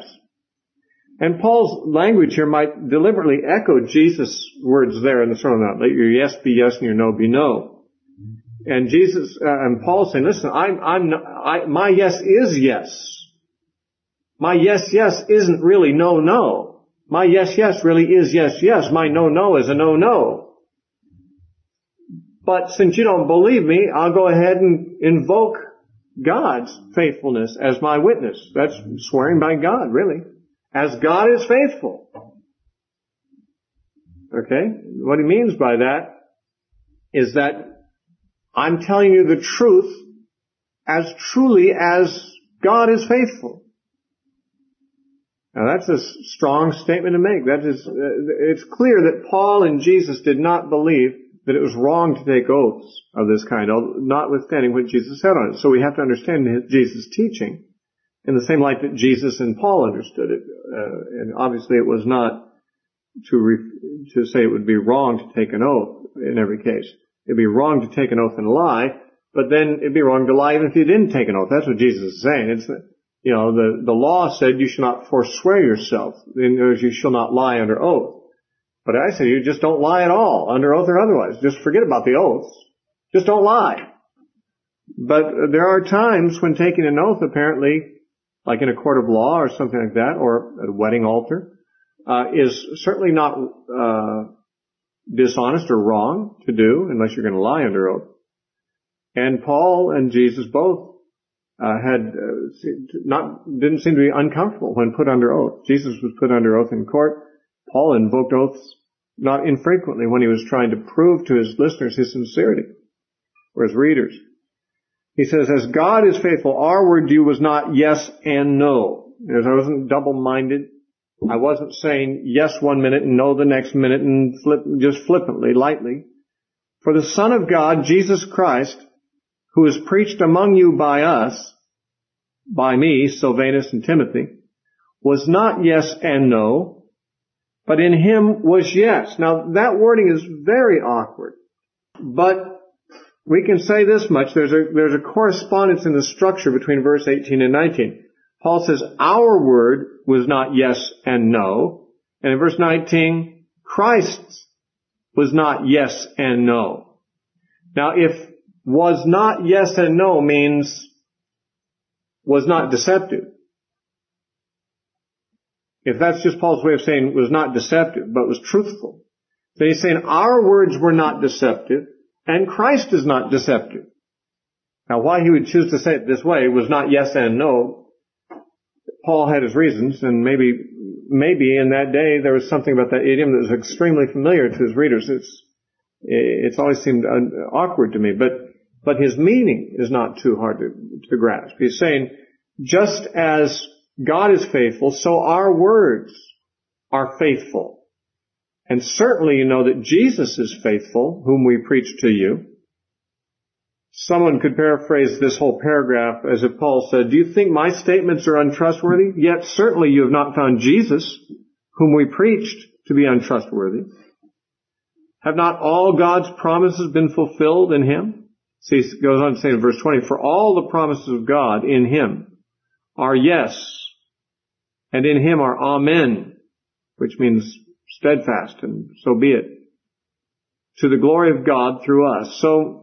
And Paul's language here might deliberately echo Jesus' words there in the Sermon on the Mount. Let your yes be yes and your no be no. And Jesus and Paul's saying, listen, my yes is yes. My yes yes isn't really no no. My yes yes really is yes yes. My no no is a no no. But since you don't believe me, I'll go ahead and invoke God's faithfulness as my witness. That's swearing by God, really. As God is faithful. Okay? What he means by that is that I'm telling you the truth as truly as God is faithful. Now that's a strong statement to make. That is, it's clear that Paul and Jesus did not believe that it was wrong to take oaths of this kind, notwithstanding what Jesus said on it. So we have to understand Jesus' teaching in the same light that Jesus and Paul understood it. And obviously it was not to say it would be wrong to take an oath in every case. It'd be wrong to take an oath and lie, but then it'd be wrong to lie even if you didn't take an oath. That's what Jesus is saying. It's, the law said you shall not forswear yourself. In other words, you shall not lie under oath. But I say you just don't lie at all, under oath or otherwise. Just forget about the oaths. Just don't lie. But there are times when taking an oath, apparently, like in a court of law or something like that, or at a wedding altar, is certainly not dishonest or wrong to do unless you're going to lie under oath. And Paul and Jesus both didn't seem to be uncomfortable when put under oath. Jesus was put under oath in court. Paul invoked oaths not infrequently when he was trying to prove to his listeners his sincerity. for his readers. He says, as God is faithful, our word to you was not yes and no. As I wasn't double-minded. I wasn't saying yes one minute and no the next minute and just flippantly, lightly. For the Son of God, Jesus Christ, who is preached among you by us, by me, Silvanus and Timothy, was not yes and no, but in him was yes. Now that wording is very awkward, but we can say this much, there's a correspondence in the structure between verse 18 and 19. Paul says, our word was not yes and no. And in verse 19, Christ's was not yes and no. Now, if was not yes and no means was not deceptive. If that's just Paul's way of saying was not deceptive, but was truthful, then he's saying our words were not deceptive, and Christ is not deceptive. Now, why he would choose to say it this way was not yes and no. Paul had his reasons, and maybe in that day there was something about that idiom that was extremely familiar to his readers. It's always seemed awkward to me, but his meaning is not too hard to grasp. He's saying, just as God is faithful, so our words are faithful. And certainly you know that Jesus is faithful, whom we preach to you. Someone could paraphrase this whole paragraph as if Paul said, do you think my statements are untrustworthy? Yet certainly you have not found Jesus, whom we preached, to be untrustworthy. Have not all God's promises been fulfilled in him? See, it goes on to say in verse 20, for all the promises of God in him are yes, and in him are amen, which means steadfast, and so be it, to the glory of God through us. So,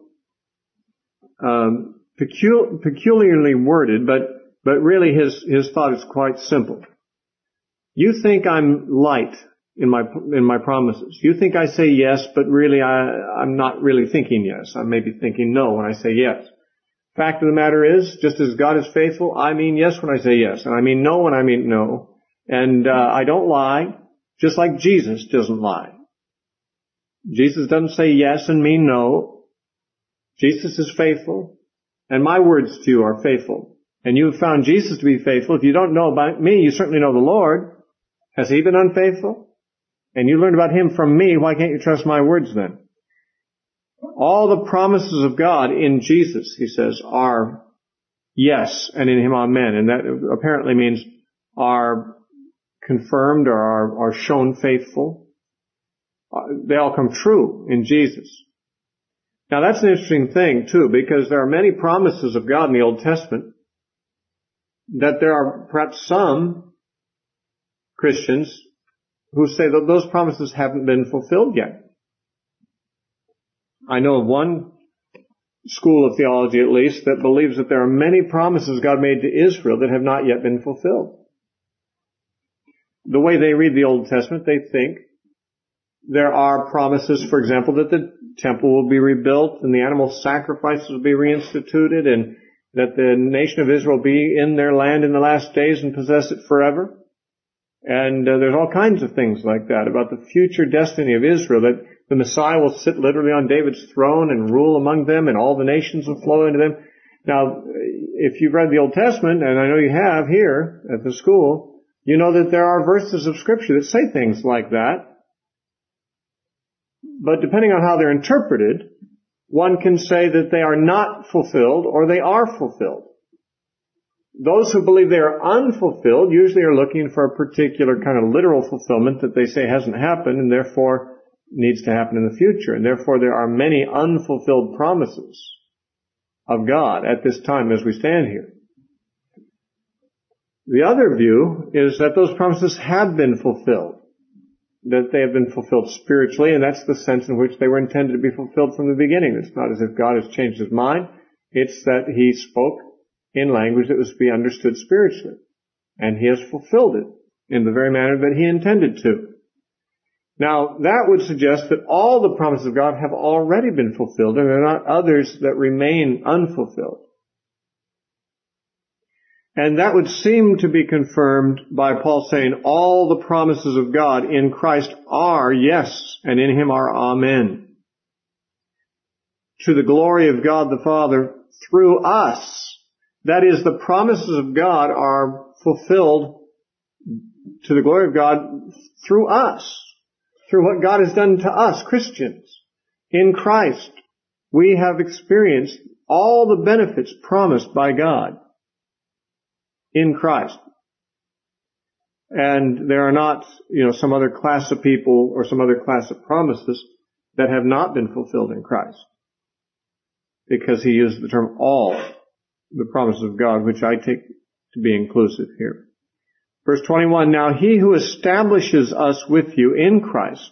peculiarly worded, but really his thought is quite simple. You think I'm light in my promises. You think I say yes, but really I'm not really thinking yes. I may be thinking no when I say yes. Fact of the matter is, just as God is faithful, I mean yes when I say yes, and I mean no when I mean no. And I don't lie, just like Jesus doesn't lie. Jesus doesn't say yes and mean no. Jesus is faithful, and my words to you are faithful. And you have found Jesus to be faithful. If you don't know about me, you certainly know the Lord. Has he been unfaithful? And you learned about him from me, why can't you trust my words then? All the promises of God in Jesus, he says, are yes, and in him amen. And that apparently means are confirmed or are shown faithful. They all come true in Jesus. Now that's an interesting thing too, because there are many promises of God in the Old Testament that there are perhaps some Christians who say that those promises haven't been fulfilled yet. I know of one school of theology at least that believes that there are many promises God made to Israel that have not yet been fulfilled. The way they read the Old Testament, they think there are promises, for example, that the temple will be rebuilt and the animal sacrifices will be reinstituted and that the nation of Israel will be in their land in the last days and possess it forever. And there's all kinds of things like that about the future destiny of Israel, that the Messiah will sit literally on David's throne and rule among them and all the nations will flow into them. Now, if you've read the Old Testament, and I know you have here at the school, you know that there are verses of Scripture that say things like that. But depending on how they're interpreted, one can say that they are not fulfilled or they are fulfilled. Those who believe they are unfulfilled usually are looking for a particular kind of literal fulfillment that they say hasn't happened and therefore needs to happen in the future. And therefore there are many unfulfilled promises of God at this time as we stand here. The other view is that those promises have been fulfilled, that they have been fulfilled spiritually, and that's the sense in which they were intended to be fulfilled from the beginning. It's not as if God has changed his mind. It's that he spoke in language that was to be understood spiritually. And he has fulfilled it in the very manner that he intended to. Now, that would suggest that all the promises of God have already been fulfilled, and there are not others that remain unfulfilled. And that would seem to be confirmed by Paul saying, all the promises of God in Christ are yes, and in him are amen. to the glory of God the Father through us. That is, the promises of God are fulfilled to the glory of God through us, through what God has done to us, Christians. In Christ, we have experienced all the benefits promised by God in Christ. And there are not, some other class of people or some other class of promises that have not been fulfilled in Christ. Because he used the term all the promises of God, which I take to be inclusive here. Verse 21, now he who establishes us with you in Christ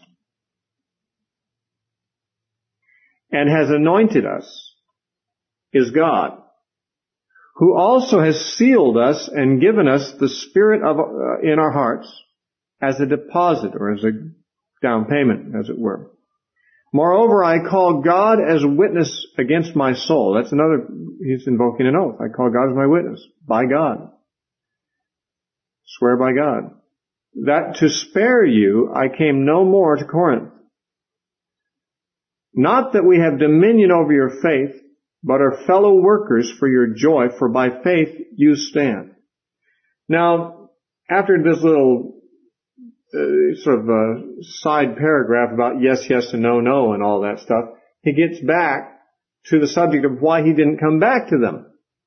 and has anointed us is God, who also has sealed us and given us the Spirit in our hearts as a deposit, or as a down payment, as it were. Moreover, I call God as a witness against my soul. That's another, he's invoking an oath. I call God as my witness, by God. Swear by God. That to spare you, I came no more to Corinth. Not that we have dominion over your faith, but are fellow workers for your joy, for by faith you stand. Now, after this little sort of a side paragraph about yes, yes, and no, no, and all that stuff, he gets back to the subject of why he didn't come back to them.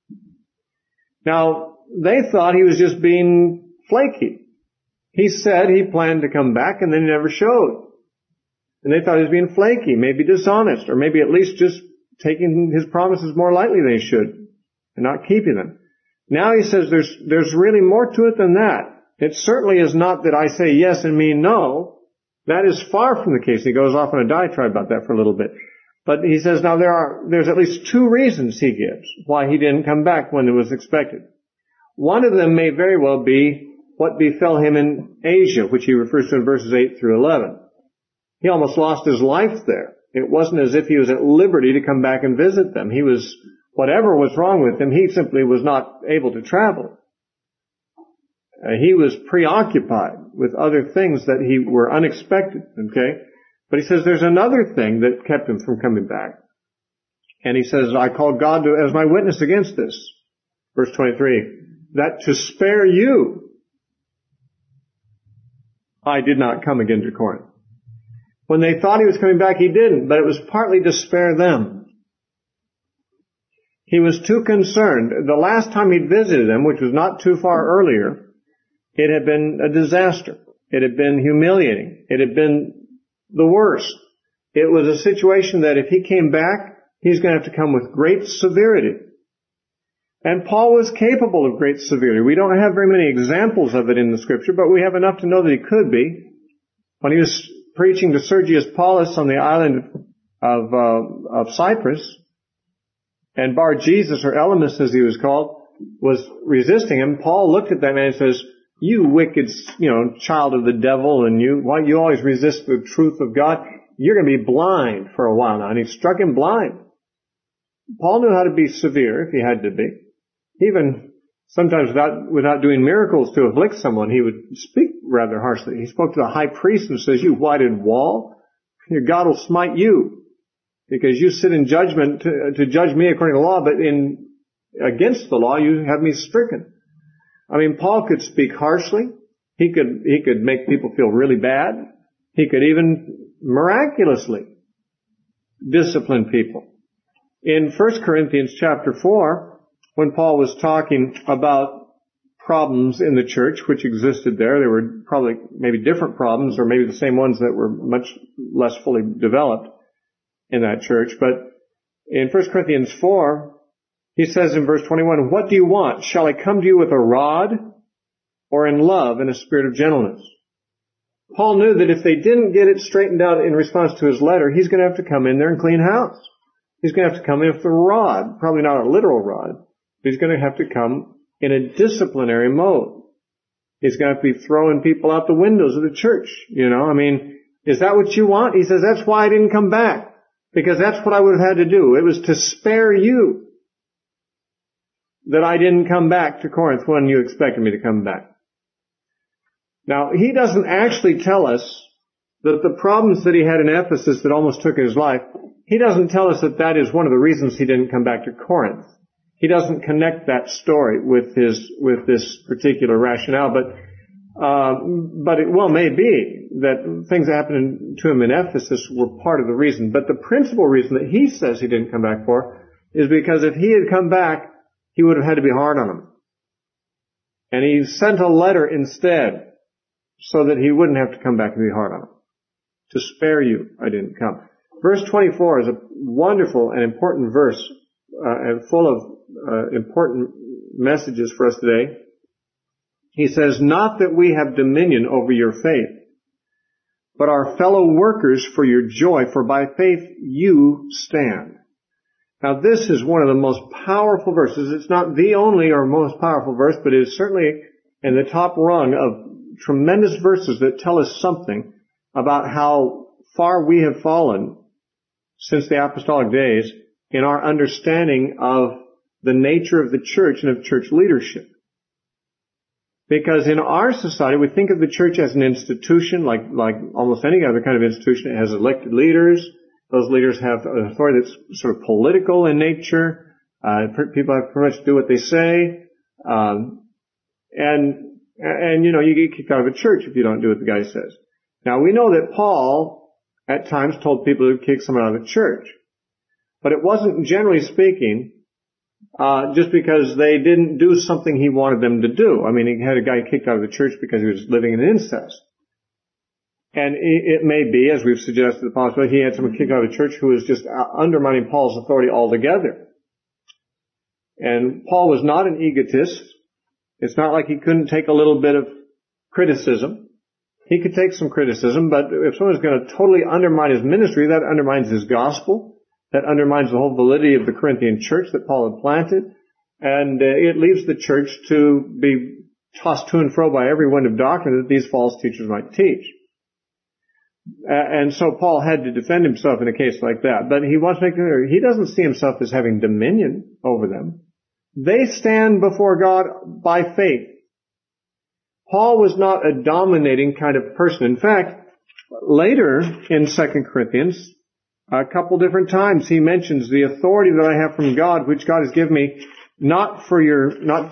Now, they thought he was just being flaky. He said he planned to come back, and then he never showed. And they thought he was being flaky, maybe dishonest, or maybe at least just taking his promises more lightly than he should, and not keeping them. Now he says there's really more to it than that. It certainly is not that I say yes and mean no. That is far from the case. He goes off on a diatribe about that for a little bit. But he says now there's at least two reasons he gives why he didn't come back when it was expected. One of them may very well be what befell him in Asia, which he refers to in verses 8 through 11. He almost lost his life there. It wasn't as if he was at liberty to come back and visit them. Whatever was wrong with him, he simply was not able to travel. He was preoccupied with other things that were unexpected, okay? But he says there's another thing that kept him from coming back. And he says, I call God as my witness against this. Verse 23, that to spare you, I did not come again to Corinth. When they thought he was coming back, he didn't, but it was partly to spare them. He was too concerned. The last time he'd visited them, which was not too far earlier, it had been a disaster. It had been humiliating. It had been the worst. It was a situation that if he came back, he's going to have to come with great severity. And Paul was capable of great severity. We don't have very many examples of it in the Scripture, but we have enough to know that he could be. When he was preaching to Sergius Paulus on the island of Cyprus, and Bar-Jesus, or Elymas as he was called, was resisting him, Paul looked at that man and says, you wicked, child of the devil, and you always resist the truth of God. You're going to be blind for a while now. And he struck him blind. Paul knew how to be severe if he had to be. Even sometimes without doing miracles to afflict someone, he would speak rather harshly. He spoke to the high priest and says, you whited wall, your God will smite you, because you sit in judgment to judge me according to the law, but against the law you have me stricken. I mean, Paul could speak harshly. He could make people feel really bad. He could even miraculously discipline people. In 1 Corinthians chapter 4, when Paul was talking about problems in the church which existed there were probably maybe different problems, or maybe the same ones that were much less fully developed in that church. But in 1 Corinthians 4, he says in verse 21, what do you want? Shall I come to you with a rod, or in love and a spirit of gentleness? Paul knew that if they didn't get it straightened out in response to his letter, he's going to have to come in there and clean house. He's going to have to come in with a rod, probably not a literal rod, but he's going to have to come in a disciplinary mode. He's going to have to be throwing people out the windows of the church. Is that what you want? He says, that's why I didn't come back, because that's what I would have had to do. It was to spare you that I didn't come back to Corinth when you expected me to come back. Now, he doesn't actually tell us that the problems that he had in Ephesus that almost took his life he doesn't tell us that that is one of the reasons he didn't come back to Corinth. He doesn't connect that story with this particular rationale, but it well may be that things that happened to him in Ephesus were part of the reason. But the principal reason that he says he didn't come back for is because if he had come back, he would have had to be hard on him. And he sent a letter instead so that he wouldn't have to come back and be hard on him. To spare you, I didn't come. Verse 24 is a wonderful and important verse, and full of important messages for us today. He says, not that we have dominion over your faith, but are fellow workers for your joy, for by faith you stand. Now this is one of the most powerful verses. It's not the only or most powerful verse, but it is certainly in the top rung of tremendous verses that tell us something about how far we have fallen since the apostolic days in our understanding of the nature of the church and of church leadership. Because in our society, we think of the church as an institution, like almost any other kind of institution. It has elected leaders. Those leaders have an authority that's sort of political in nature. People have pretty much to do what they say. And you know, you get kicked out of a church if you don't do what the guy says. Now, we know that Paul, at times, told people to kick someone out of the church. But it wasn't, generally speaking, just because they didn't do something he wanted them to do. I mean, he had a guy kicked out of the church because he was living in incest. And it may be, as we've suggested, the possibility he had someone kicked out of the church who was just undermining Paul's authority altogether. And Paul was not an egotist. It's not like he couldn't take a little bit of criticism. He could take some criticism, but if someone's going to totally undermine his ministry, that undermines his gospel. That undermines the whole validity of the Corinthian church that Paul had planted. And it leaves the church to be tossed to and fro by every wind of doctrine that these false teachers might teach. And so Paul had to defend himself in a case like that. But he wants to make clear, he doesn't see himself as having dominion over them. They stand before God by faith. Paul was not a dominating kind of person. In fact, later in 2 Corinthians, a couple different times he mentions the authority that I have from God, which God has given me, not for your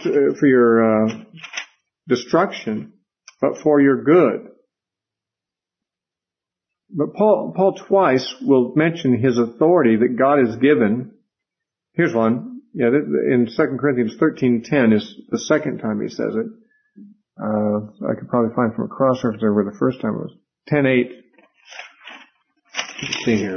destruction, but for your good. But Paul twice will mention his authority that God has given. Here's one. Yeah, in 2 Corinthians 13:10 is the second time he says it. I could probably find from a cross-reference there where the first time it was. 10:8. Let's see here.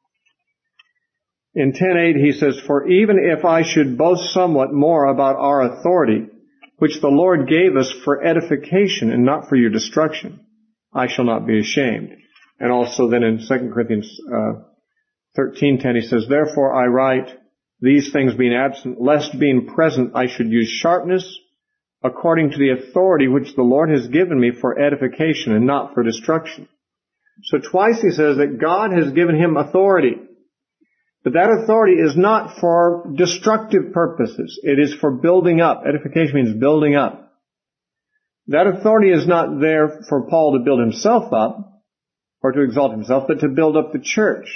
In 10:8 he says, for even if I should boast somewhat more about our authority, which the Lord gave us for edification and not for your destruction, I shall not be ashamed. And also then in 2 Corinthians 13:10 he says, therefore I write these things being absent, lest being present I should use sharpness according to the authority which the Lord has given me for edification and not for destruction. So twice he says that God has given him authority. But that authority is not for destructive purposes. It is for building up. Edification means building up. That authority is not there for Paul to build himself up or to exalt himself, but to build up the church.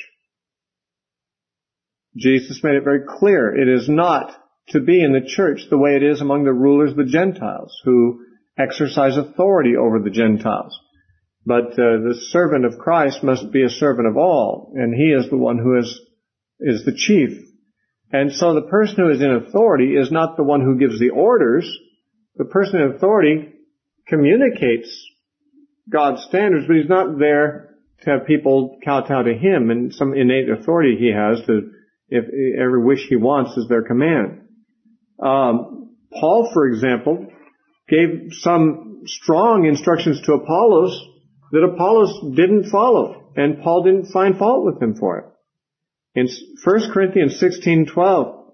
Jesus made it very clear. It is not to be in the church the way it is among the rulers of the Gentiles who exercise authority over the Gentiles. But the servant of Christ must be a servant of all, and he is the one who is the chief. And so the person who is in authority is not the one who gives the orders. The person in authority communicates God's standards, but he's not there to have people kowtow to him and some innate authority he has to, if every wish he wants is their command. Paul, for example, gave some strong instructions to Apollos that Apollos didn't follow, and Paul didn't find fault with him for it. In 1 Corinthians 16:12,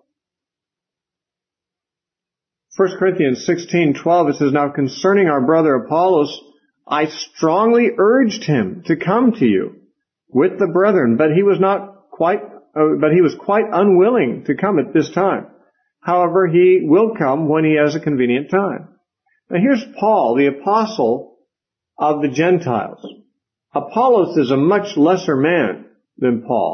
it says, now concerning our brother Apollos, I strongly urged him to come to you with the brethren, but he was quite unwilling to come at this time. However, he will come when he has a convenient time. Now here's Paul, the apostle of the Gentiles. Apollos is a much lesser man than Paul.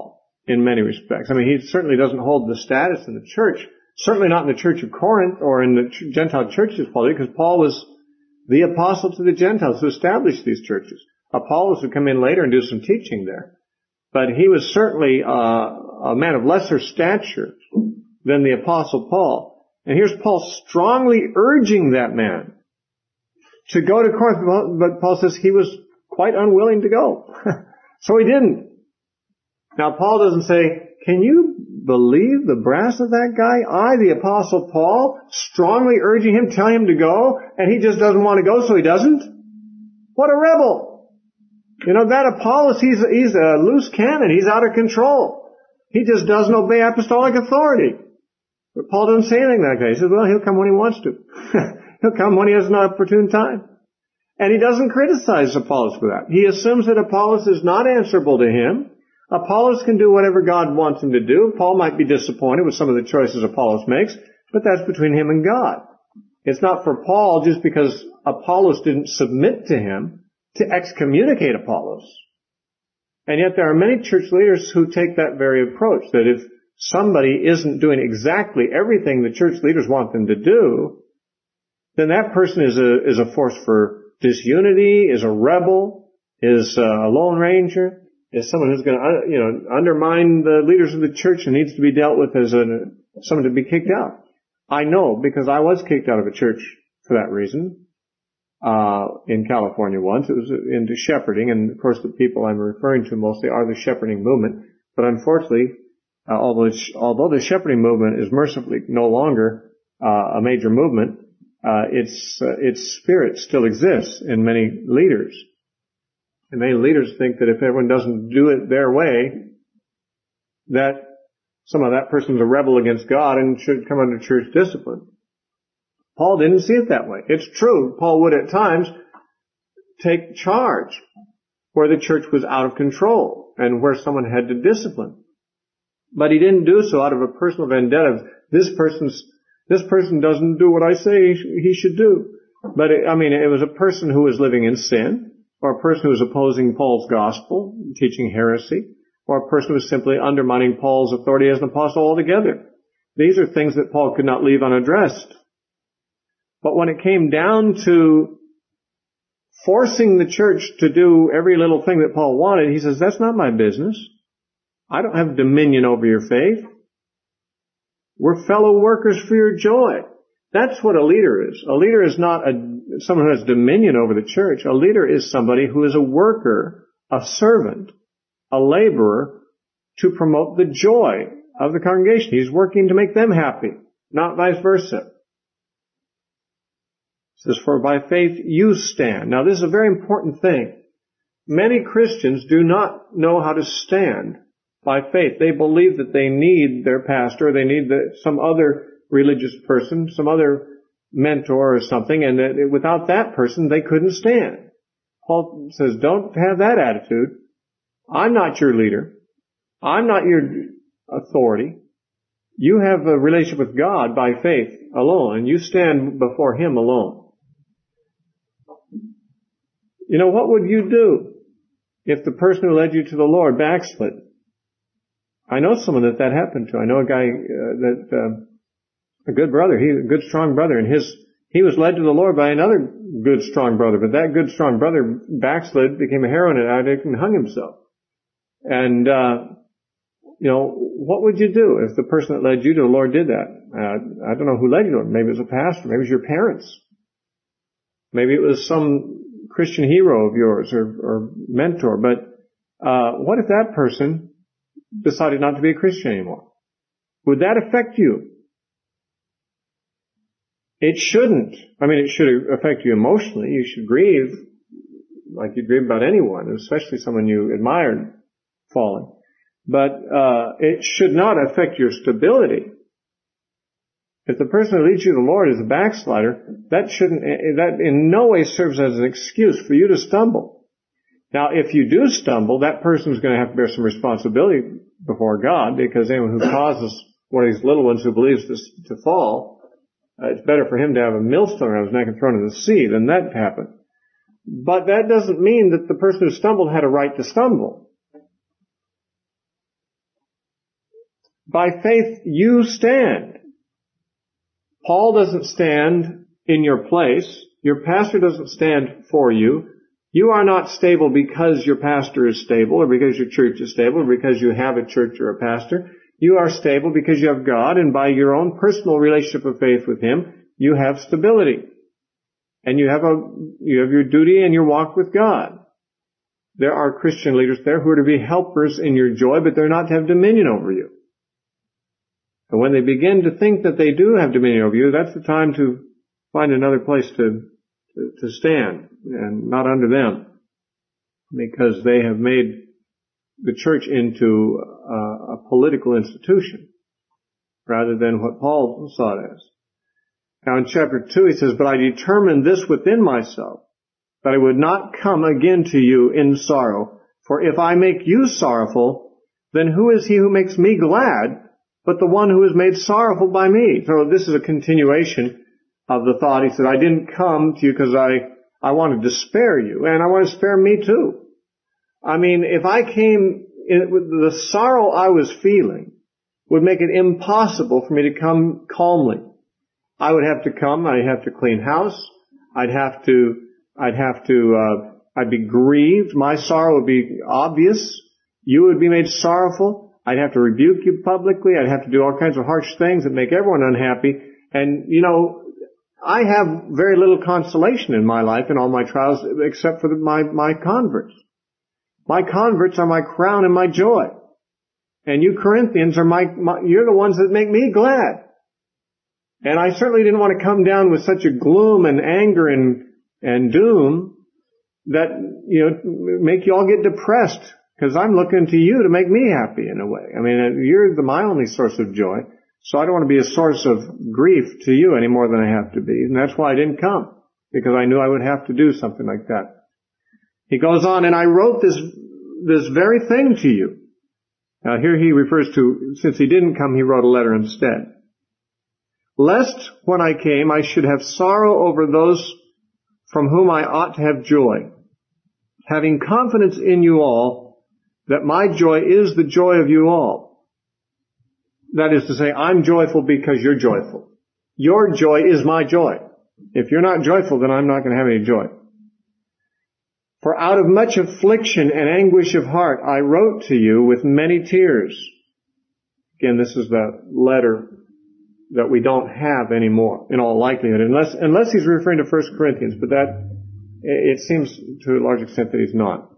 in many respects. I mean, he certainly doesn't hold the status in the church, certainly not in the church of Corinth or in the Gentile churches, Paul did, because Paul was the apostle to the Gentiles who established these churches. Apollos would come in later and do some teaching there. But he was certainly a man of lesser stature than the apostle Paul. And here's Paul strongly urging that man to go to Corinth, but Paul says he was quite unwilling to go. So he didn't. Now Paul doesn't say, can you believe the brass of that guy? I, the apostle Paul, strongly urging him, telling him to go, and he just doesn't want to go, so he doesn't? What a rebel! You know, that Apollos, he's a loose cannon. He's out of control. He just doesn't obey apostolic authority. But Paul doesn't say anything like that. He says, well, he'll come when he wants to. He'll come when he has an opportune time. And he doesn't criticize Apollos for that. He assumes that Apollos is not answerable to him. Apollos can do whatever God wants him to do. Paul might be disappointed with some of the choices Apollos makes, but that's between him and God. It's not for Paul, just because Apollos didn't submit to him, to excommunicate Apollos. And yet there are many church leaders who take that very approach, that if somebody isn't doing exactly everything the church leaders want them to do, then that person is a force for disunity, is a rebel, is a lone ranger, is someone who's going to, undermine the leaders of the church and needs to be dealt with as someone to be kicked out. I know, because I was kicked out of a church for that reason. In California once. It was into shepherding, and of course the people I'm referring to mostly are the shepherding movement. But unfortunately, although the shepherding movement is mercifully no longer a major movement, its spirit still exists in many leaders. And many leaders think that if everyone doesn't do it their way, that somehow that person's a rebel against God and should come under church discipline. Paul didn't see it that way. It's true, Paul would at times take charge where the church was out of control and where someone had to discipline. But he didn't do so out of a personal vendetta. This person doesn't do what I say he should do. But it was a person who was living in sin, or a person who was opposing Paul's gospel, teaching heresy, or a person who was simply undermining Paul's authority as an apostle altogether. These are things that Paul could not leave unaddressed. But when it came down to forcing the church to do every little thing that Paul wanted, he says, that's not my business. I don't have dominion over your faith. We're fellow workers for your joy. That's what a leader is. A leader is not someone who has dominion over the church. A leader is somebody who is a worker, a servant, a laborer to promote the joy of the congregation. He's working to make them happy, not vice versa. It says, for by faith you stand. Now this is a very important thing. Many Christians do not know how to stand by faith. They believe that they need their pastor, they need some other religious person, some other mentor or something, and that without that person they couldn't stand. Paul says, don't have that attitude. I'm not your leader. I'm not your authority. You have a relationship with God by faith alone, and you stand before Him alone. You know, what would you do if the person who led you to the Lord backslid? I know someone that happened to. I know a guy a good brother, a good strong brother, and he was led to the Lord by another good strong brother, but that good strong brother backslid, became a heroin addict, and hung himself. And what would you do if the person that led you to the Lord did that? I don't know who led you to him. Maybe it was a pastor. Maybe it was your parents. Maybe it was some Christian hero of yours or mentor. But what if that person decided not to be a Christian anymore? Would that affect you? It shouldn't. It should affect you emotionally. You should grieve like you grieve about anyone, especially someone you admired falling. But it should not affect your stability. If the person who leads you to the Lord is a backslider, that in no way serves as an excuse for you to stumble. Now, if you do stumble, that person is going to have to bear some responsibility before God, because anyone who causes one of these little ones who believes this to fall, it's better for him to have a millstone around his neck and thrown in the sea than that to happen. But that doesn't mean that the person who stumbled had a right to stumble. by faith you stand. Paul doesn't stand in your place. Your pastor doesn't stand for you. You are not stable because your pastor is stable or because your church is stable or because you have a church or a pastor. You are stable because you have God, and by your own personal relationship of faith with Him, you have stability. And you have your duty and your walk with God. There are Christian leaders there who are to be helpers in your joy, but they're not to have dominion over you. And when they begin to think that they do have dominion over you, that's the time to find another place to stand, and not under them, because they have made the church into a political institution rather than what Paul saw it as. Now in chapter 2 he says, "But I determined this within myself, that I would not come again to you in sorrow. For if I make you sorrowful, then who is he who makes me glad but the one who is made sorrowful by me?" So this is a continuation of the thought. He said, I didn't come to you because I wanted to spare you, and I want to spare me too. I mean, if I came in with the sorrow I was feeling would make it impossible for me to come calmly. I would have to come, I'd have to clean house, I'd be grieved, my sorrow would be obvious, you would be made sorrowful, I'd have to rebuke you publicly, I'd have to do all kinds of harsh things that make everyone unhappy, and I have very little consolation in my life in all my trials except for my converts. My converts are my crown and my joy. And you Corinthians are you're the ones that make me glad. And I certainly didn't want to come down with such a gloom and anger and doom that, make you all get depressed, because I'm looking to you to make me happy in a way. I mean, you're my only source of joy. So I don't want to be a source of grief to you any more than I have to be. And that's why I didn't come, because I knew I would have to do something like that. He goes on, and I wrote this very thing to you. Now here he refers to, since he didn't come, he wrote a letter instead. Lest when I came, I should have sorrow over those from whom I ought to have joy, having confidence in you all that my joy is the joy of you all. That is to say, I'm joyful because you're joyful. Your joy is my joy. If you're not joyful, then I'm not going to have any joy. For out of much affliction and anguish of heart, I wrote to you with many tears. Again, this is the letter that we don't have anymore, in all likelihood, unless he's referring to 1 Corinthians, but that, it seems to a large extent that he's not.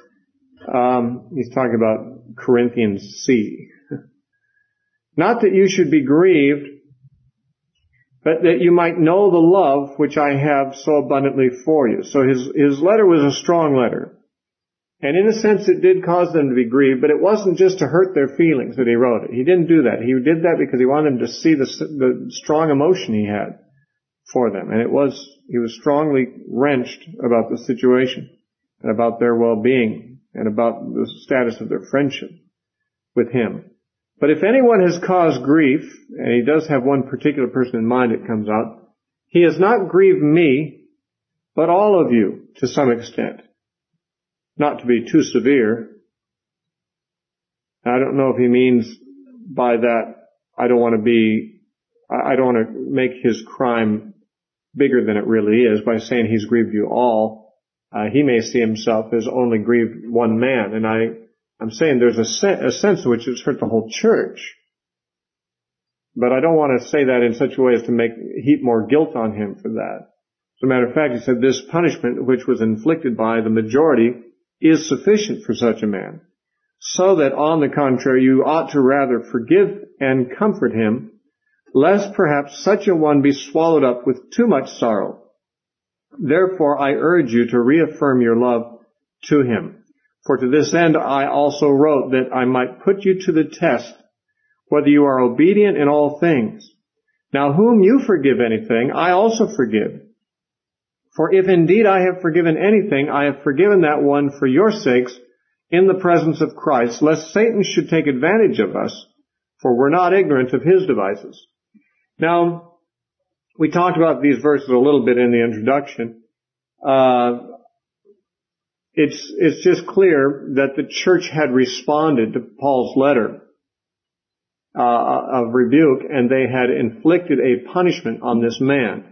He's talking about Corinthians C. Not that you should be grieved, but that you might know the love which I have so abundantly for you. So his letter was a strong letter. And in a sense it did cause them to be grieved, but it wasn't just to hurt their feelings that he wrote it. He didn't do that. He did that because he wanted them to see the strong emotion he had for them. And he was strongly wrenched about the situation and about their well-being and about the status of their friendship with him. But if anyone has caused grief, and he does have one particular person in mind, it comes out, he has not grieved me, but all of you to some extent. Not to be too severe. I don't know if he means by that, I don't want to make his crime bigger than it really is by saying he's grieved you all. He may see himself as only grieved one man, and I'm saying there's a sense in which it's hurt the whole church. But I don't want to say that in such a way as to heap more guilt on him for that. As a matter of fact, he said this punishment which was inflicted by the majority is sufficient for such a man, so that on the contrary you ought to rather forgive and comfort him, lest perhaps such a one be swallowed up with too much sorrow. Therefore I urge you to reaffirm your love to him. For to this end I also wrote, that I might put you to the test, whether you are obedient in all things. Now whom you forgive anything, I also forgive. For if indeed I have forgiven anything, I have forgiven that one for your sakes in the presence of Christ, lest Satan should take advantage of us, for we're not ignorant of his devices. Now, we talked about these verses a little bit in the introduction. It's just clear that the church had responded to Paul's letter. of rebuke, and they had inflicted a punishment on this man.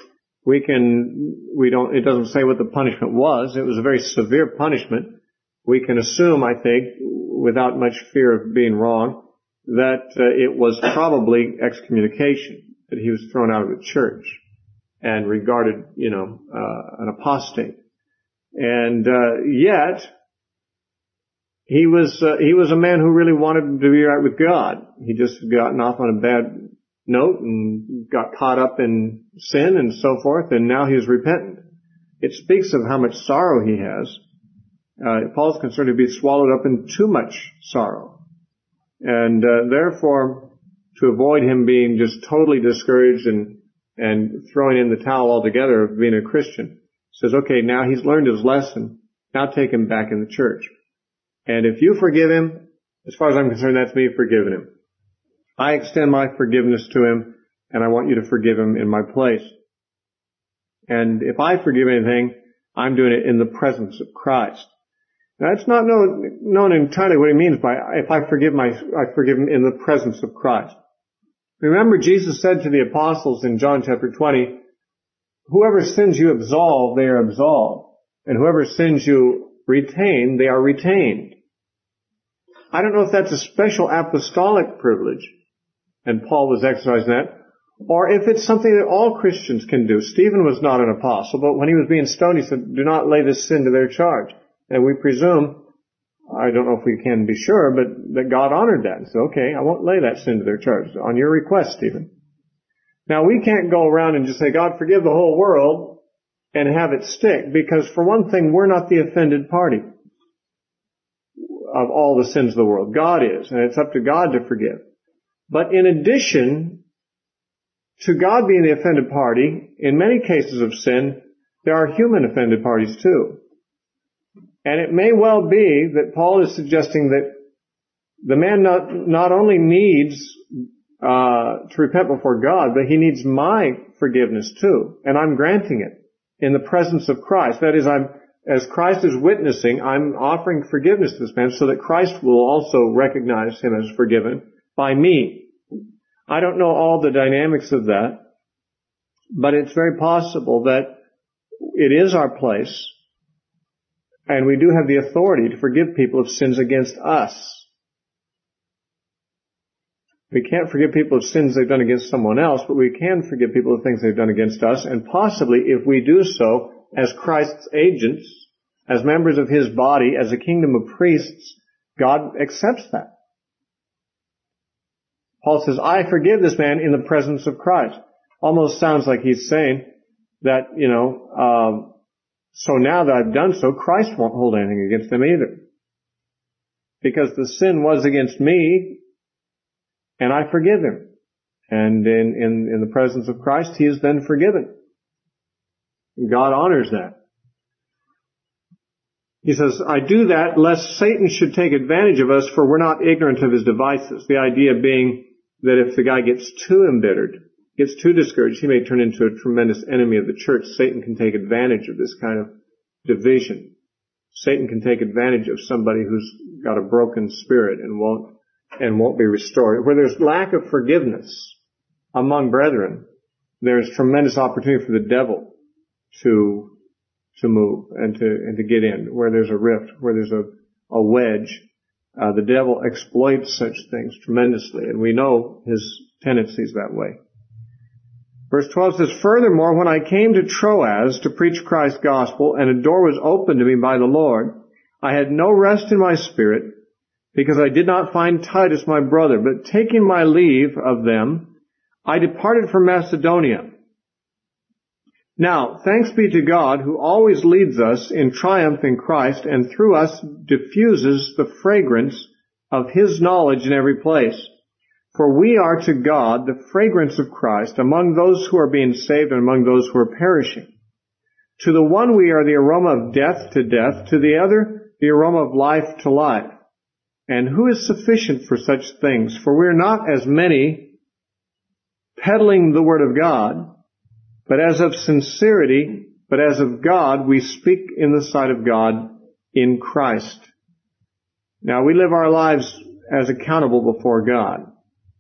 It doesn't say what the punishment was. It was a very severe punishment. We can assume, I think, without much fear of being wrong, that it was probably excommunication, that he was thrown out of the church and regarded, an apostate. And yet, he was a man who really wanted to be right with God. He just had gotten off on a bad note and got caught up in sin and so forth, and now he is repentant. It speaks of how much sorrow he has. Paul's concerned to be swallowed up in too much sorrow. And therefore, to avoid him being just totally discouraged and throwing in the towel altogether of being a Christian, says, okay, now he's learned his lesson. Now take him back in the church. And if you forgive him, as far as I'm concerned, that's me forgiving him. I extend my forgiveness to him, and I want you to forgive him in my place. And if I forgive anything, I'm doing it in the presence of Christ. Now, it's not known entirely what he means by if I forgive him in the presence of Christ. Remember, Jesus said to the apostles in John chapter 20, whoever sins you absolve, they are absolved. And whoever sins you retain, they are retained. I don't know if that's a special apostolic privilege, and Paul was exercising that, or if it's something that all Christians can do. Stephen was not an apostle, but when he was being stoned, he said, do not lay this sin to their charge. And we presume, I don't know if we can be sure, but that God honored that and said, okay, I won't lay that sin to their charge on your request, Stephen. Now, we can't go around and just say, God, forgive the whole world and have it stick, because for one thing, we're not the offended party of all the sins of the world. God is, and it's up to God to forgive. But in addition to God being the offended party, in many cases of sin, there are human offended parties too. And it may well be that Paul is suggesting that the man not only needs to repent before God, but he needs my forgiveness too. And I'm granting it in the presence of Christ. That is, as Christ is witnessing, I'm offering forgiveness to this man so that Christ will also recognize him as forgiven by me. I don't know all the dynamics of that, but it's very possible that it is our place, and we do have the authority to forgive people of sins against us. We can't forgive people of sins they've done against someone else, but we can forgive people of things they've done against us, and possibly, if we do so as Christ's agents, as members of His body, as a kingdom of priests, God accepts that. Paul says, I forgive this man in the presence of Christ. Almost sounds like he's saying that, so now that I've done so, Christ won't hold anything against them either. Because the sin was against me, and I forgive him. And in the presence of Christ, he is then forgiven. God honors that. He says, I do that lest Satan should take advantage of us, for we're not ignorant of his devices. The idea being that if the guy gets too embittered, gets too discouraged, he may turn into a tremendous enemy of the church. Satan can take advantage of this kind of division. Satan can take advantage of somebody who's got a broken spirit and won't be restored. Where there's lack of forgiveness among brethren, there's tremendous opportunity for the devil to move and to get in. Where there's a rift, where there's a wedge, the devil exploits such things tremendously, and we know his tendencies that way. Verse 12 says, furthermore, when I came to Troas to preach Christ's gospel, and a door was opened to me by the Lord, I had no rest in my spirit, because I did not find Titus my brother. But taking my leave of them, I departed for Macedonia. Now, thanks be to God, who always leads us in triumph in Christ, and through us diffuses the fragrance of His knowledge in every place. For we are to God the fragrance of Christ among those who are being saved and among those who are perishing. To the one we are the aroma of death to death, to the other the aroma of life to life. And who is sufficient for such things? For we are not as many peddling the word of God, but as of sincerity, but as of God, we speak in the sight of God in Christ. Now, we live our lives as accountable before God.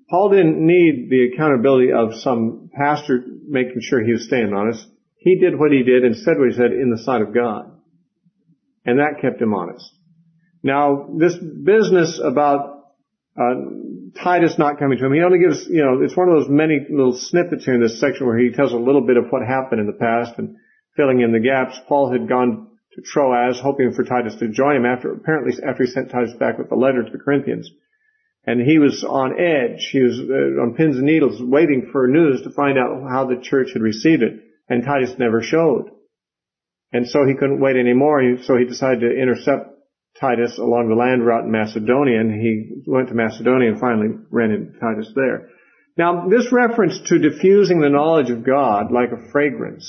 Paul didn't need the accountability of some pastor making sure he was staying honest. He did what he did and said what he said in the sight of God. And that kept him honest. Now, this business about Titus not coming to him, he only gives, it's one of those many little snippets here in this section where he tells a little bit of what happened in the past and filling in the gaps. Paul had gone to Troas hoping for Titus to join him after he sent Titus back with the letter to the Corinthians. And he was on edge. He was on pins and needles waiting for news to find out how the church had received it. And Titus never showed. And so he couldn't wait anymore. So he decided to intercept Titus along the land route in Macedonia. And he went to Macedonia and finally ran into Titus there. Now, this reference to diffusing the knowledge of God like a fragrance,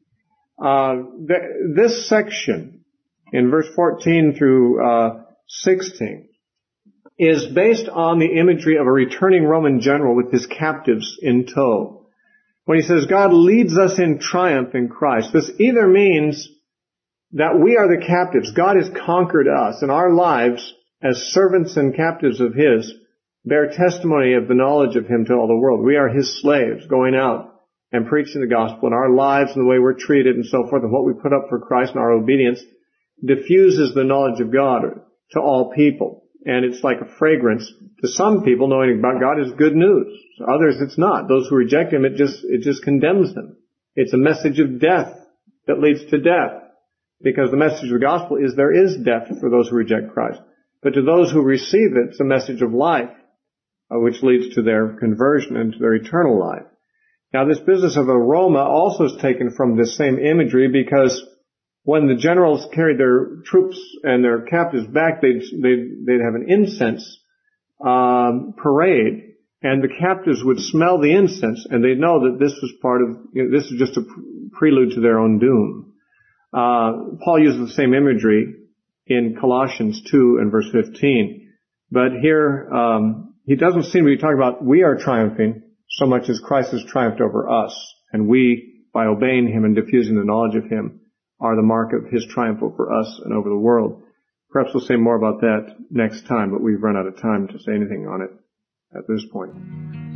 this section in verse 14 through 16 is based on the imagery of a returning Roman general with his captives in tow. When he says God leads us in triumph in Christ, this either means that we are the captives. God has conquered us, and our lives as servants and captives of His bear testimony of the knowledge of Him to all the world. We are His slaves going out and preaching the gospel, and our lives and the way we're treated and so forth and what we put up for Christ and our obedience diffuses the knowledge of God to all people. And it's like a fragrance. To some people, knowing about God is good news. To others, it's not. Those who reject Him, it just condemns them. It's a message of death that leads to death. Because the message of the gospel is there is death for those who reject Christ. But to those who receive it, it's a message of life, which leads to their conversion and to their eternal life. Now, this business of aroma also is taken from this same imagery, because when the generals carried their troops and their captives back, they'd have an incense parade, and the captives would smell the incense, and they'd know that this was this is just a prelude to their own doom. Paul uses the same imagery in Colossians 2 and verse 15, but here he doesn't seem to be talking about we are triumphing so much as Christ has triumphed over us, and we, by obeying Him and diffusing the knowledge of Him, are the mark of His triumph over us and over the world. Perhaps we'll say more about that next time, but we've run out of time to say anything on it at this point.